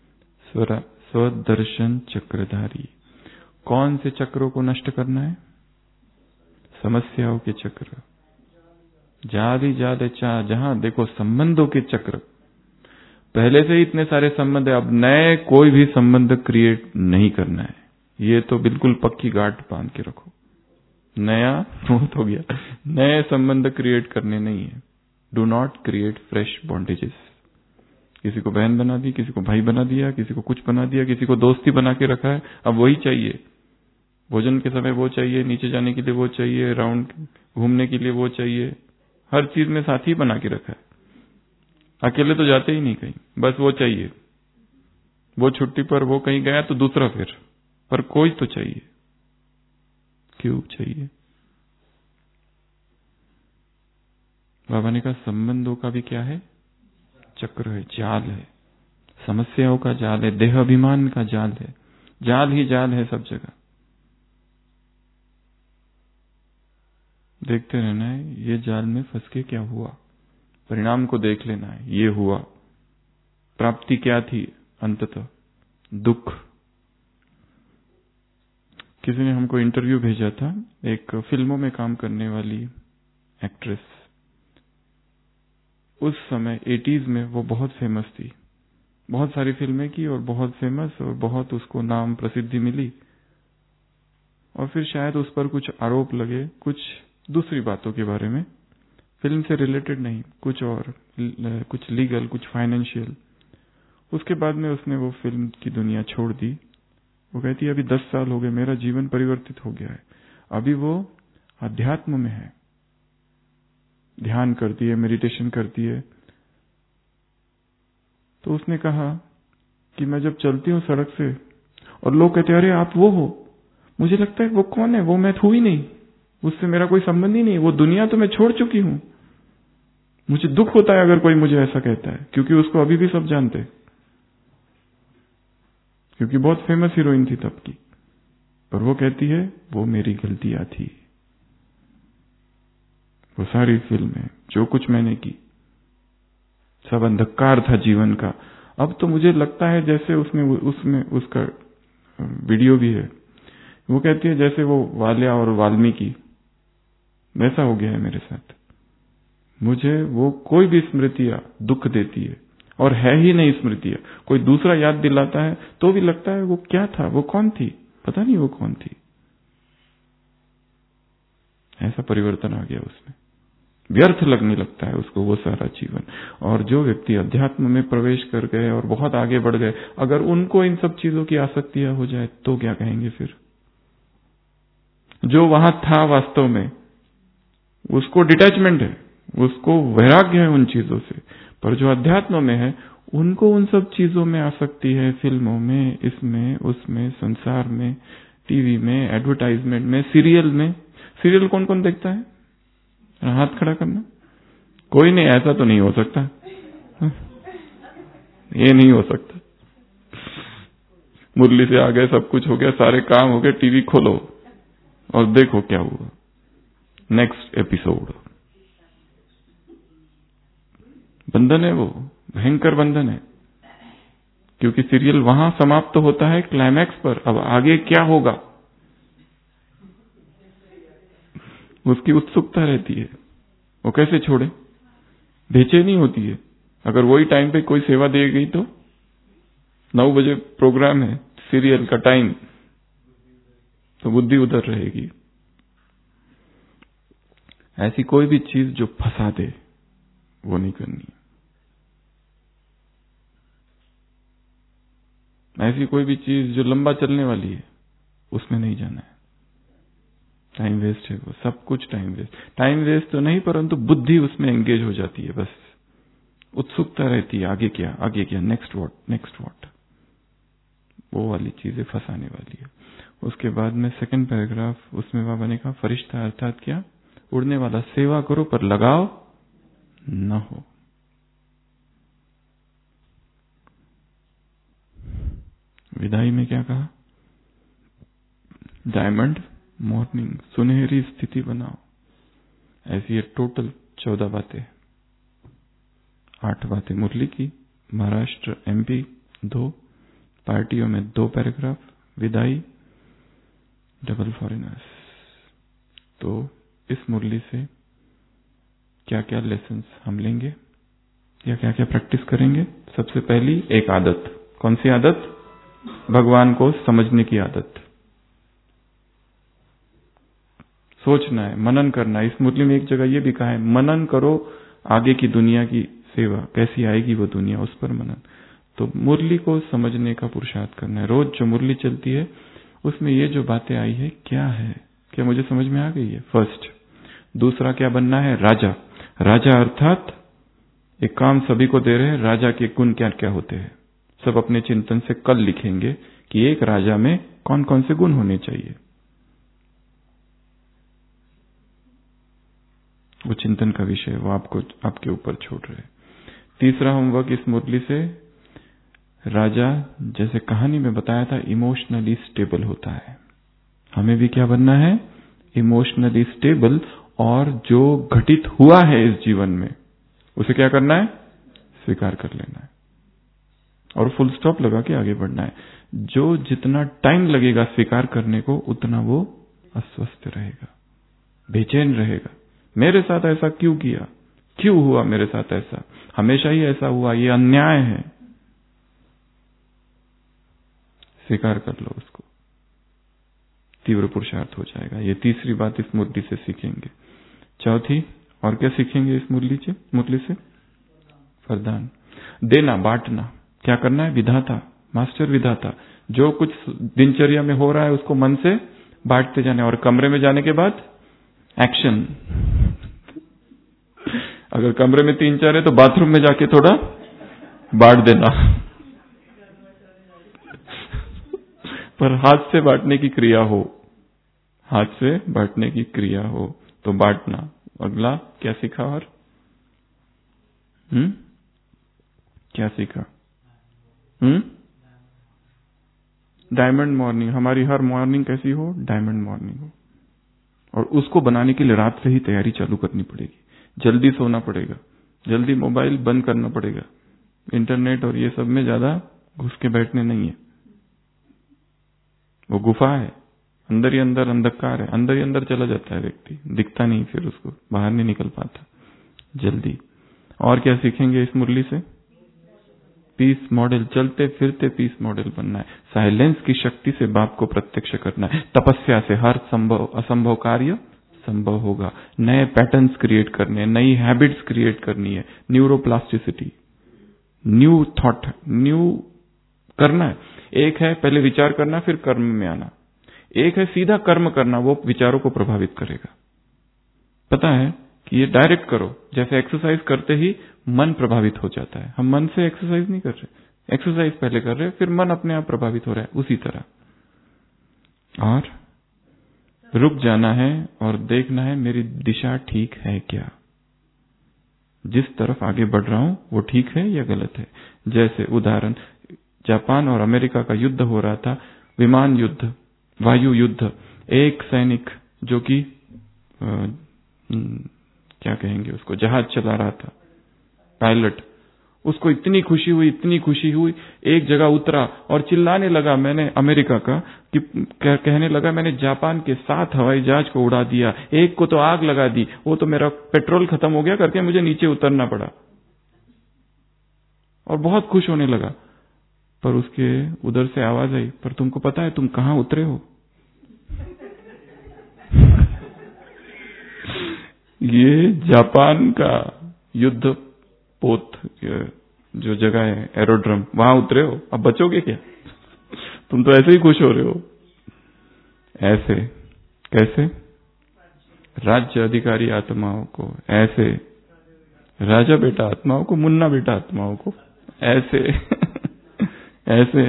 स्वदर्शन चक्रधारी। कौन से चक्रों को नष्ट करना है? समस्याओं के चक्र। जाली जाले चा, जहां देखो संबंधों के चक्र। पहले से ही इतने सारे संबंध है, अब नए कोई भी संबंध क्रिएट नहीं करना है। ये तो बिल्कुल पक्की गांठ बांध के रखो। नया बहुत हो गया, नए संबंध क्रिएट करने नहीं है। Do not create fresh bondages. किसी को बहन बना दी, किसी को भाई बना दिया, किसी को कुछ बना दिया, किसी को दोस्ती बना के रखा है, अब वही चाहिए। भोजन के समय वो चाहिए, नीचे जाने के लिए वो चाहिए, राउंड घूमने के लिए वो चाहिए, हर चीज में साथी बना के रखा है। अकेले तो जाते ही नहीं कहीं, बस वो चाहिए। वो छुट्टी पर वो कहीं गया तो दूसरा फिर, पर कोई तो चाहिए। क्यों चाहिए? बाबा ने कहा संबंधों का भी क्या है? चक्र है, जाल है। समस्याओं का जाल है, देह अभिमान का जाल है। जाल ही जाल है सब जगह। देखते रहना है, ये जाल में फंस के क्या हुआ, परिणाम को देख लेना है। ये हुआ, प्राप्ति क्या थी? अंततः दुख। किसी ने हमको इंटरव्यू भेजा था, एक फिल्मों में काम करने वाली एक्ट्रेस। उस समय एटीज़ में वो बहुत फेमस थी, बहुत सारी फिल्में की और बहुत फेमस, और बहुत उसको नाम प्रसिद्धि मिली। और फिर शायद उस पर कुछ आरोप लगे, कुछ दूसरी बातों के बारे में, फिल्म से रिलेटेड नहीं, कुछ और, कुछ लीगल, कुछ फाइनेंशियल। उसके बाद में उसने वो फिल्म की दुनिया छोड़ दी। वो कहती है अभी दस साल हो गए, मेरा जीवन परिवर्तित हो गया है। अभी वो अध्यात्म में है, ध्यान करती है, मेडिटेशन करती है। तो उसने कहा कि मैं जब चलती हूँ सड़क से और लोग कहते हैं अरे आप वो हो, मुझे लगता है वो कौन है, वो मैं हूं ही नहीं, उससे मेरा कोई संबंध ही नहीं, वो दुनिया तो मैं छोड़ चुकी हूं। मुझे दुख होता है अगर कोई मुझे ऐसा कहता है, क्योंकि उसको अभी भी सब जानते, क्योंकि बहुत फेमस हीरोइन थी तब की। पर वो कहती है वो मेरी गलतियां थी, वो सारी फिल्में, जो कुछ मैंने की, सब अंधकार था जीवन का। अब तो मुझे लगता है जैसे उसने उसमें उसका वीडियो भी है, वो कहती है जैसे वो वाल्या और वाल्मीकि, वैसा हो गया है मेरे साथ। मुझे वो कोई भी स्मृतियां दुख देती है, और है ही नहीं स्मृतियां। कोई दूसरा याद दिलाता है तो भी लगता है वो क्या था, वो कौन थी, पता नहीं वो कौन थी। ऐसा परिवर्तन आ गया उसमें, व्यर्थ लगने लगता है उसको वो सारा जीवन। और जो व्यक्ति अध्यात्म में प्रवेश कर गए और बहुत आगे बढ़ गए, अगर उनको इन सब चीजों की आसक्तियां हो जाए तो क्या कहेंगे फिर? जो वहां था वास्तव में, उसको डिटैचमेंट है, उसको वैराग्य है उन चीजों से, पर जो अध्यात्म में है उनको उन सब चीजों में आसक्ति है, फिल्मों में, इसमें, उसमें, संसार में, टीवी में, एडवर्टाइजमेंट में, सीरियल में। सीरियल कौन कौन देखता है? हाथ खड़ा करना। कोई नहीं, ऐसा तो नहीं हो सकता, ये नहीं हो सकता। मुरली से आ गए, सब कुछ हो गया, सारे काम हो गए, टीवी खोलो और देखो क्या हुआ, नेक्स्ट एपिसोड। बंधन है वो, भयंकर बंधन है, क्योंकि सीरियल वहां समाप्त तो होता है क्लाइमैक्स पर। अब आगे क्या होगा उसकी उत्सुकता रहती है, वो कैसे छोड़े, बेचैनी होती है। अगर वही टाइम पे कोई सेवा दी गई तो नौ बजे प्रोग्राम है सीरियल का टाइम, तो बुद्धि उधर रहेगी। ऐसी कोई भी चीज जो फंसा दे वो नहीं करनी। ऐसी कोई भी चीज जो लंबा चलने वाली है उसमें नहीं जाना है। टाइम वेस्ट है वो, सब कुछ टाइम वेस्ट। टाइम वेस्ट तो नहीं, परंतु बुद्धि उसमें एंगेज हो जाती है, बस उत्सुकता रहती है, आगे क्या, आगे क्या, नेक्स्ट व्हाट, नेक्स्ट व्हाट, वो वाली चीजें फंसाने वाली है। उसके बाद में सेकंड पैराग्राफ, उसमें बाबा ने कहा फरिश्ता अर्थात क्या, उड़ने वाला, सेवा करो पर लगाव न हो। विदाई में क्या कहा, डायमंड मॉर्निंग, सुनहरी स्थिति बनाओ। ऐसी ये टोटल चौदह बातें, आठ बातें मुरली की, महाराष्ट्र एमपी दो, पार्टियों में दो पैराग्राफ, विदाई, डबल फॉरेनर्स। तो इस मुरली से क्या क्या लेसन्स हम लेंगे या क्या क्या प्रैक्टिस करेंगे? सबसे पहली एक आदत, कौन सी आदत? भगवान को समझने की आदत। सोचना है, मनन करना है। इस मुरली में एक जगह ये भी कहा है, मनन करो आगे की दुनिया की सेवा, कैसी आएगी वो दुनिया, उस पर मनन। तो मुरली को समझने का पुरुषार्थ करना है। रोज जो मुरली चलती है उसमें ये जो बातें आई है क्या है, क्या मुझे समझ में आ गई है? फर्स्ट। दूसरा क्या बनना है? राजा। राजा अर्थात एक काम सभी को दे रहे हैं, राजा के गुण क्या क्या होते हैं सब अपने चिंतन से कल लिखेंगे कि एक राजा में कौन कौन से गुण होने चाहिए। वो चिंतन का विषय, वो आपको आपके ऊपर छोड़ रहे। तीसरा होमवर्क इस मुरली से, राजा जैसे कहानी में बताया था इमोशनली स्टेबल होता है, हमें भी क्या बनना है? Emotionally stable. और जो घटित हुआ है इस जीवन में उसे क्या करना है? स्वीकार कर लेना है और फुल स्टॉप लगा के आगे बढ़ना है। जो जितना टाइम लगेगा स्वीकार करने को उतना वो अस्वस्थ रहेगा, बेचैन रहेगा। मेरे साथ ऐसा क्यों किया, क्यों हुआ मेरे साथ ऐसा, हमेशा ही ऐसा हुआ, ये अन्याय है। स्वीकार कर लो उसको, तीव्र पुरुषार्थ हो जाएगा। ये तीसरी बात इस मुरली से सीखेंगे। चौथी, और क्या सीखेंगे इस मुरली से? मुरली से वरदान देना, बांटना। क्या करना है? विधाता, मास्टर विधाता। जो कुछ दिनचर्या में हो रहा है उसको मन से बांटते जाने, और कमरे में जाने के बाद एक्शन। अगर कमरे में तीन चार है तो बाथरूम में जाके थोड़ा बांट देना पर हाथ से बांटने की क्रिया हो, हाथ से बांटने की क्रिया हो तो बांटना। अगला क्या सीखा? और हम्म क्या सीखा? हम्म डायमंड मॉर्निंग। हमारी हर मॉर्निंग कैसी हो? डायमंड मॉर्निंग हो। और उसको बनाने के लिए रात से ही तैयारी चालू करनी पड़ेगी। जल्दी सोना पड़ेगा, जल्दी मोबाइल बंद करना पड़ेगा, इंटरनेट और ये सब में ज्यादा घुस के बैठने नहीं है। वो गुफा है, अंदर ही अंदर अंधकार है, अंदर ही अंदर चला जाता है व्यक्ति, दिखता नहीं, फिर उसको बाहर नहीं निकल पाता जल्दी। और क्या सीखेंगे इस मुरली से? पीस मॉडल, चलते फिरते पीस मॉडल बनना है। साइलेंस की शक्ति से बाप को प्रत्यक्ष करना है। तपस्या से हर संभव असंभव कार्य संभव होगा। नए पैटर्न्स क्रिएट करने हैं, नई हैबिट्स क्रिएट करनी है, न्यूरोप्लास्टिसिटी, न्यू थॉट, न्यू करना है। एक है पहले विचार करना फिर कर्म में आना, एक है सीधा कर्म करना, वो विचारों को प्रभावित करेगा। पता है कि ये डायरेक्ट करो। जैसे एक्सरसाइज करते ही मन प्रभावित हो जाता है, हम मन से एक्सरसाइज नहीं कर रहे, एक्सरसाइज पहले कर रहे हैं, फिर मन अपने आप प्रभावित हो रहा है, उसी तरह। और रुक जाना है और देखना है मेरी दिशा ठीक है क्या, जिस तरफ आगे बढ़ रहा हूं वो ठीक है या गलत है। जैसे उदाहरण, जापान और अमेरिका का युद्ध हो रहा था, विमान युद्ध, वायु युद्ध। एक सैनिक जो कि क्या कहेंगे उसको, जहाज चला रहा था, पायलट, उसको इतनी खुशी हुई, इतनी खुशी हुई, एक जगह उतरा और चिल्लाने लगा, मैंने अमेरिका का कि कहने लगा मैंने जापान के सात हवाई जहाज को उड़ा दिया, एक को तो आग लगा दी, वो तो मेरा पेट्रोल खत्म हो गया करके मुझे नीचे उतरना पड़ा, और बहुत खुश होने लगा। पर उसके उधर से आवाज आई, पर तुमको पता है तुम कहां उतरे हो? ये जापान का युद्ध पोत जो जगह है, एरोड्रम, वहां उतरे हो, अब बचोगे क्या? तुम तो ऐसे ही खुश हो रहे हो। ऐसे कैसे? राज्य अधिकारी आत्माओं को ऐसे, राजा बेटा आत्माओं को, मुन्ना बेटा आत्माओं को ऐसे ऐसे,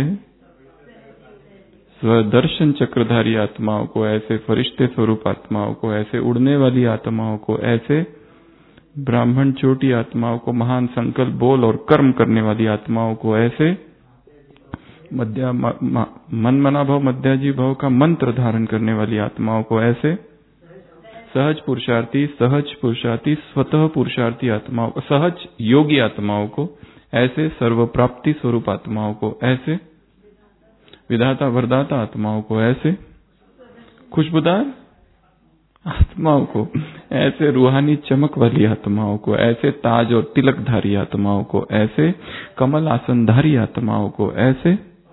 स्वदर्शन चक्रधारी आत्माओं को ऐसे, फरिश्ते स्वरूप आत्माओं को ऐसे, उड़ने वाली आत्माओं को ऐसे, ब्राह्मण चोटी आत्माओं को, महान संकल्प बोल और कर्म करने वाली आत्माओं को ऐसे, मध्या मन मना भाव मध्याजी भाव का मंत्र धारण करने वाली आत्माओं को ऐसे, सहज पुरुषार्थी सहज पुरुषार्थी स्वतः पुरुषार्थी आत्माओं को, सहज योगी आत्माओं को ऐसे, सर्व प्राप्ति स्वरूप आत्माओं को ऐसे, विधाता वरदाता आत्माओं को ऐसे, खुशबूदार आत्माओं को ऐसे, रूहानी चमक वाली आत्माओं को ऐसे, ताज और तिलकधारी आत्माओं को ऐसे, कमल आसनधारी आत्माओं को ऐसे,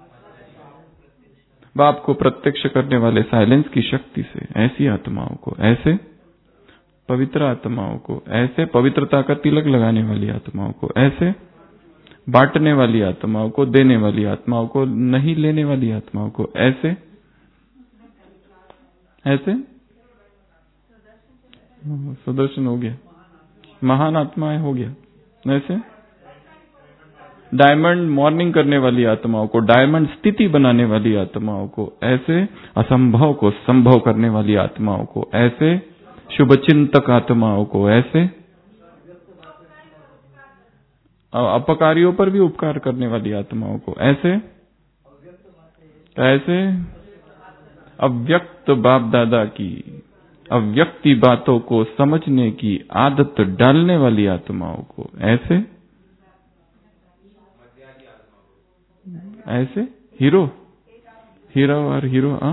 बाप को प्रत्यक्ष करने वाले साइलेंस की शक्ति से ऐसी आत्माओं को ऐसे, पवित्र आत्माओं को ऐसे, पवित्रता का तिलक लगाने वाली आत्माओं को ऐसे, बांटने वाली आत्माओं को, देने वाली आत्माओं को, नहीं लेने वाली आत्माओं को ऐसे ऐसे, सुदर्शन हो गया, महान आत्माएं हो गया ऐसे, डायमंड मॉर्निंग करने वाली आत्माओं को, डायमंड स्थिति बनाने वाली आत्माओं को ऐसे, असंभव को संभव करने वाली आत्माओं को ऐसे, शुभचिंतक आत्माओं को ऐसे, अपकारियों पर भी उपकार करने वाली आत्माओं को ऐसे ऐसे, अव्यक्त बाप दादा की अव्यक्ति बातों को समझने की आदत डालने वाली आत्माओं को ऐसे ऐसे, हीरो हीरो और हीरो आ?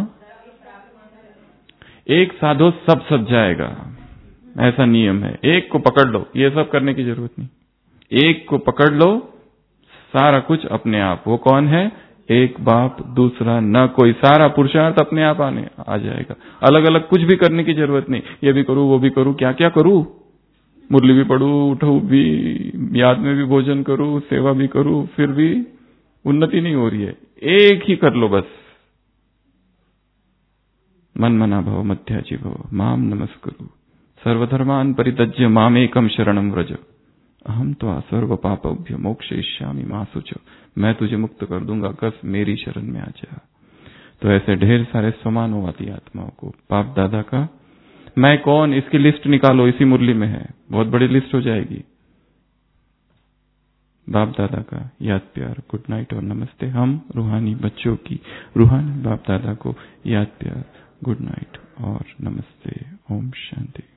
एक साधो सब सज जाएगा, ऐसा नियम है। एक को पकड़ लो, ये सब करने की जरूरत नहीं, एक को पकड़ लो, सारा कुछ अपने आप। वो कौन है? एक बाप, दूसरा न कोई, सारा पुरुषार्थ अपने आप आने आ जाएगा। अलग अलग कुछ भी करने की जरूरत नहीं, ये भी करूं वो भी करूं, क्या क्या करूं, मुरली भी पढ़ूं, उठूं भी, याद में भी भोजन करूं, सेवा भी करूं, फिर भी उन्नति नहीं हो रही है। एक ही कर लो बस, मन मना भव मध्याजी भव माम नमस्कुरु सर्वधर्मान परित्यज्य मामेकम शरणम व्रज अहम त्वा सर्व पापभ्यो मोक्षयिष्यामि मा शुचो, मैं तुझे मुक्त कर दूंगा, कस मेरी शरण में आ जा। तो ऐसे ढेर सारे समानुवादी आत्माओं को बाप दादा का मैं कौन, इसकी लिस्ट निकालो, इसी मुरली में है, बहुत बड़ी लिस्ट हो जाएगी। बाप दादा का याद प्यार, गुड नाइट और नमस्ते। हम रूहानी बच्चों की रूहानी बाप दादा को याद प्यार, गुड नाइट और नमस्ते। ओम शांति।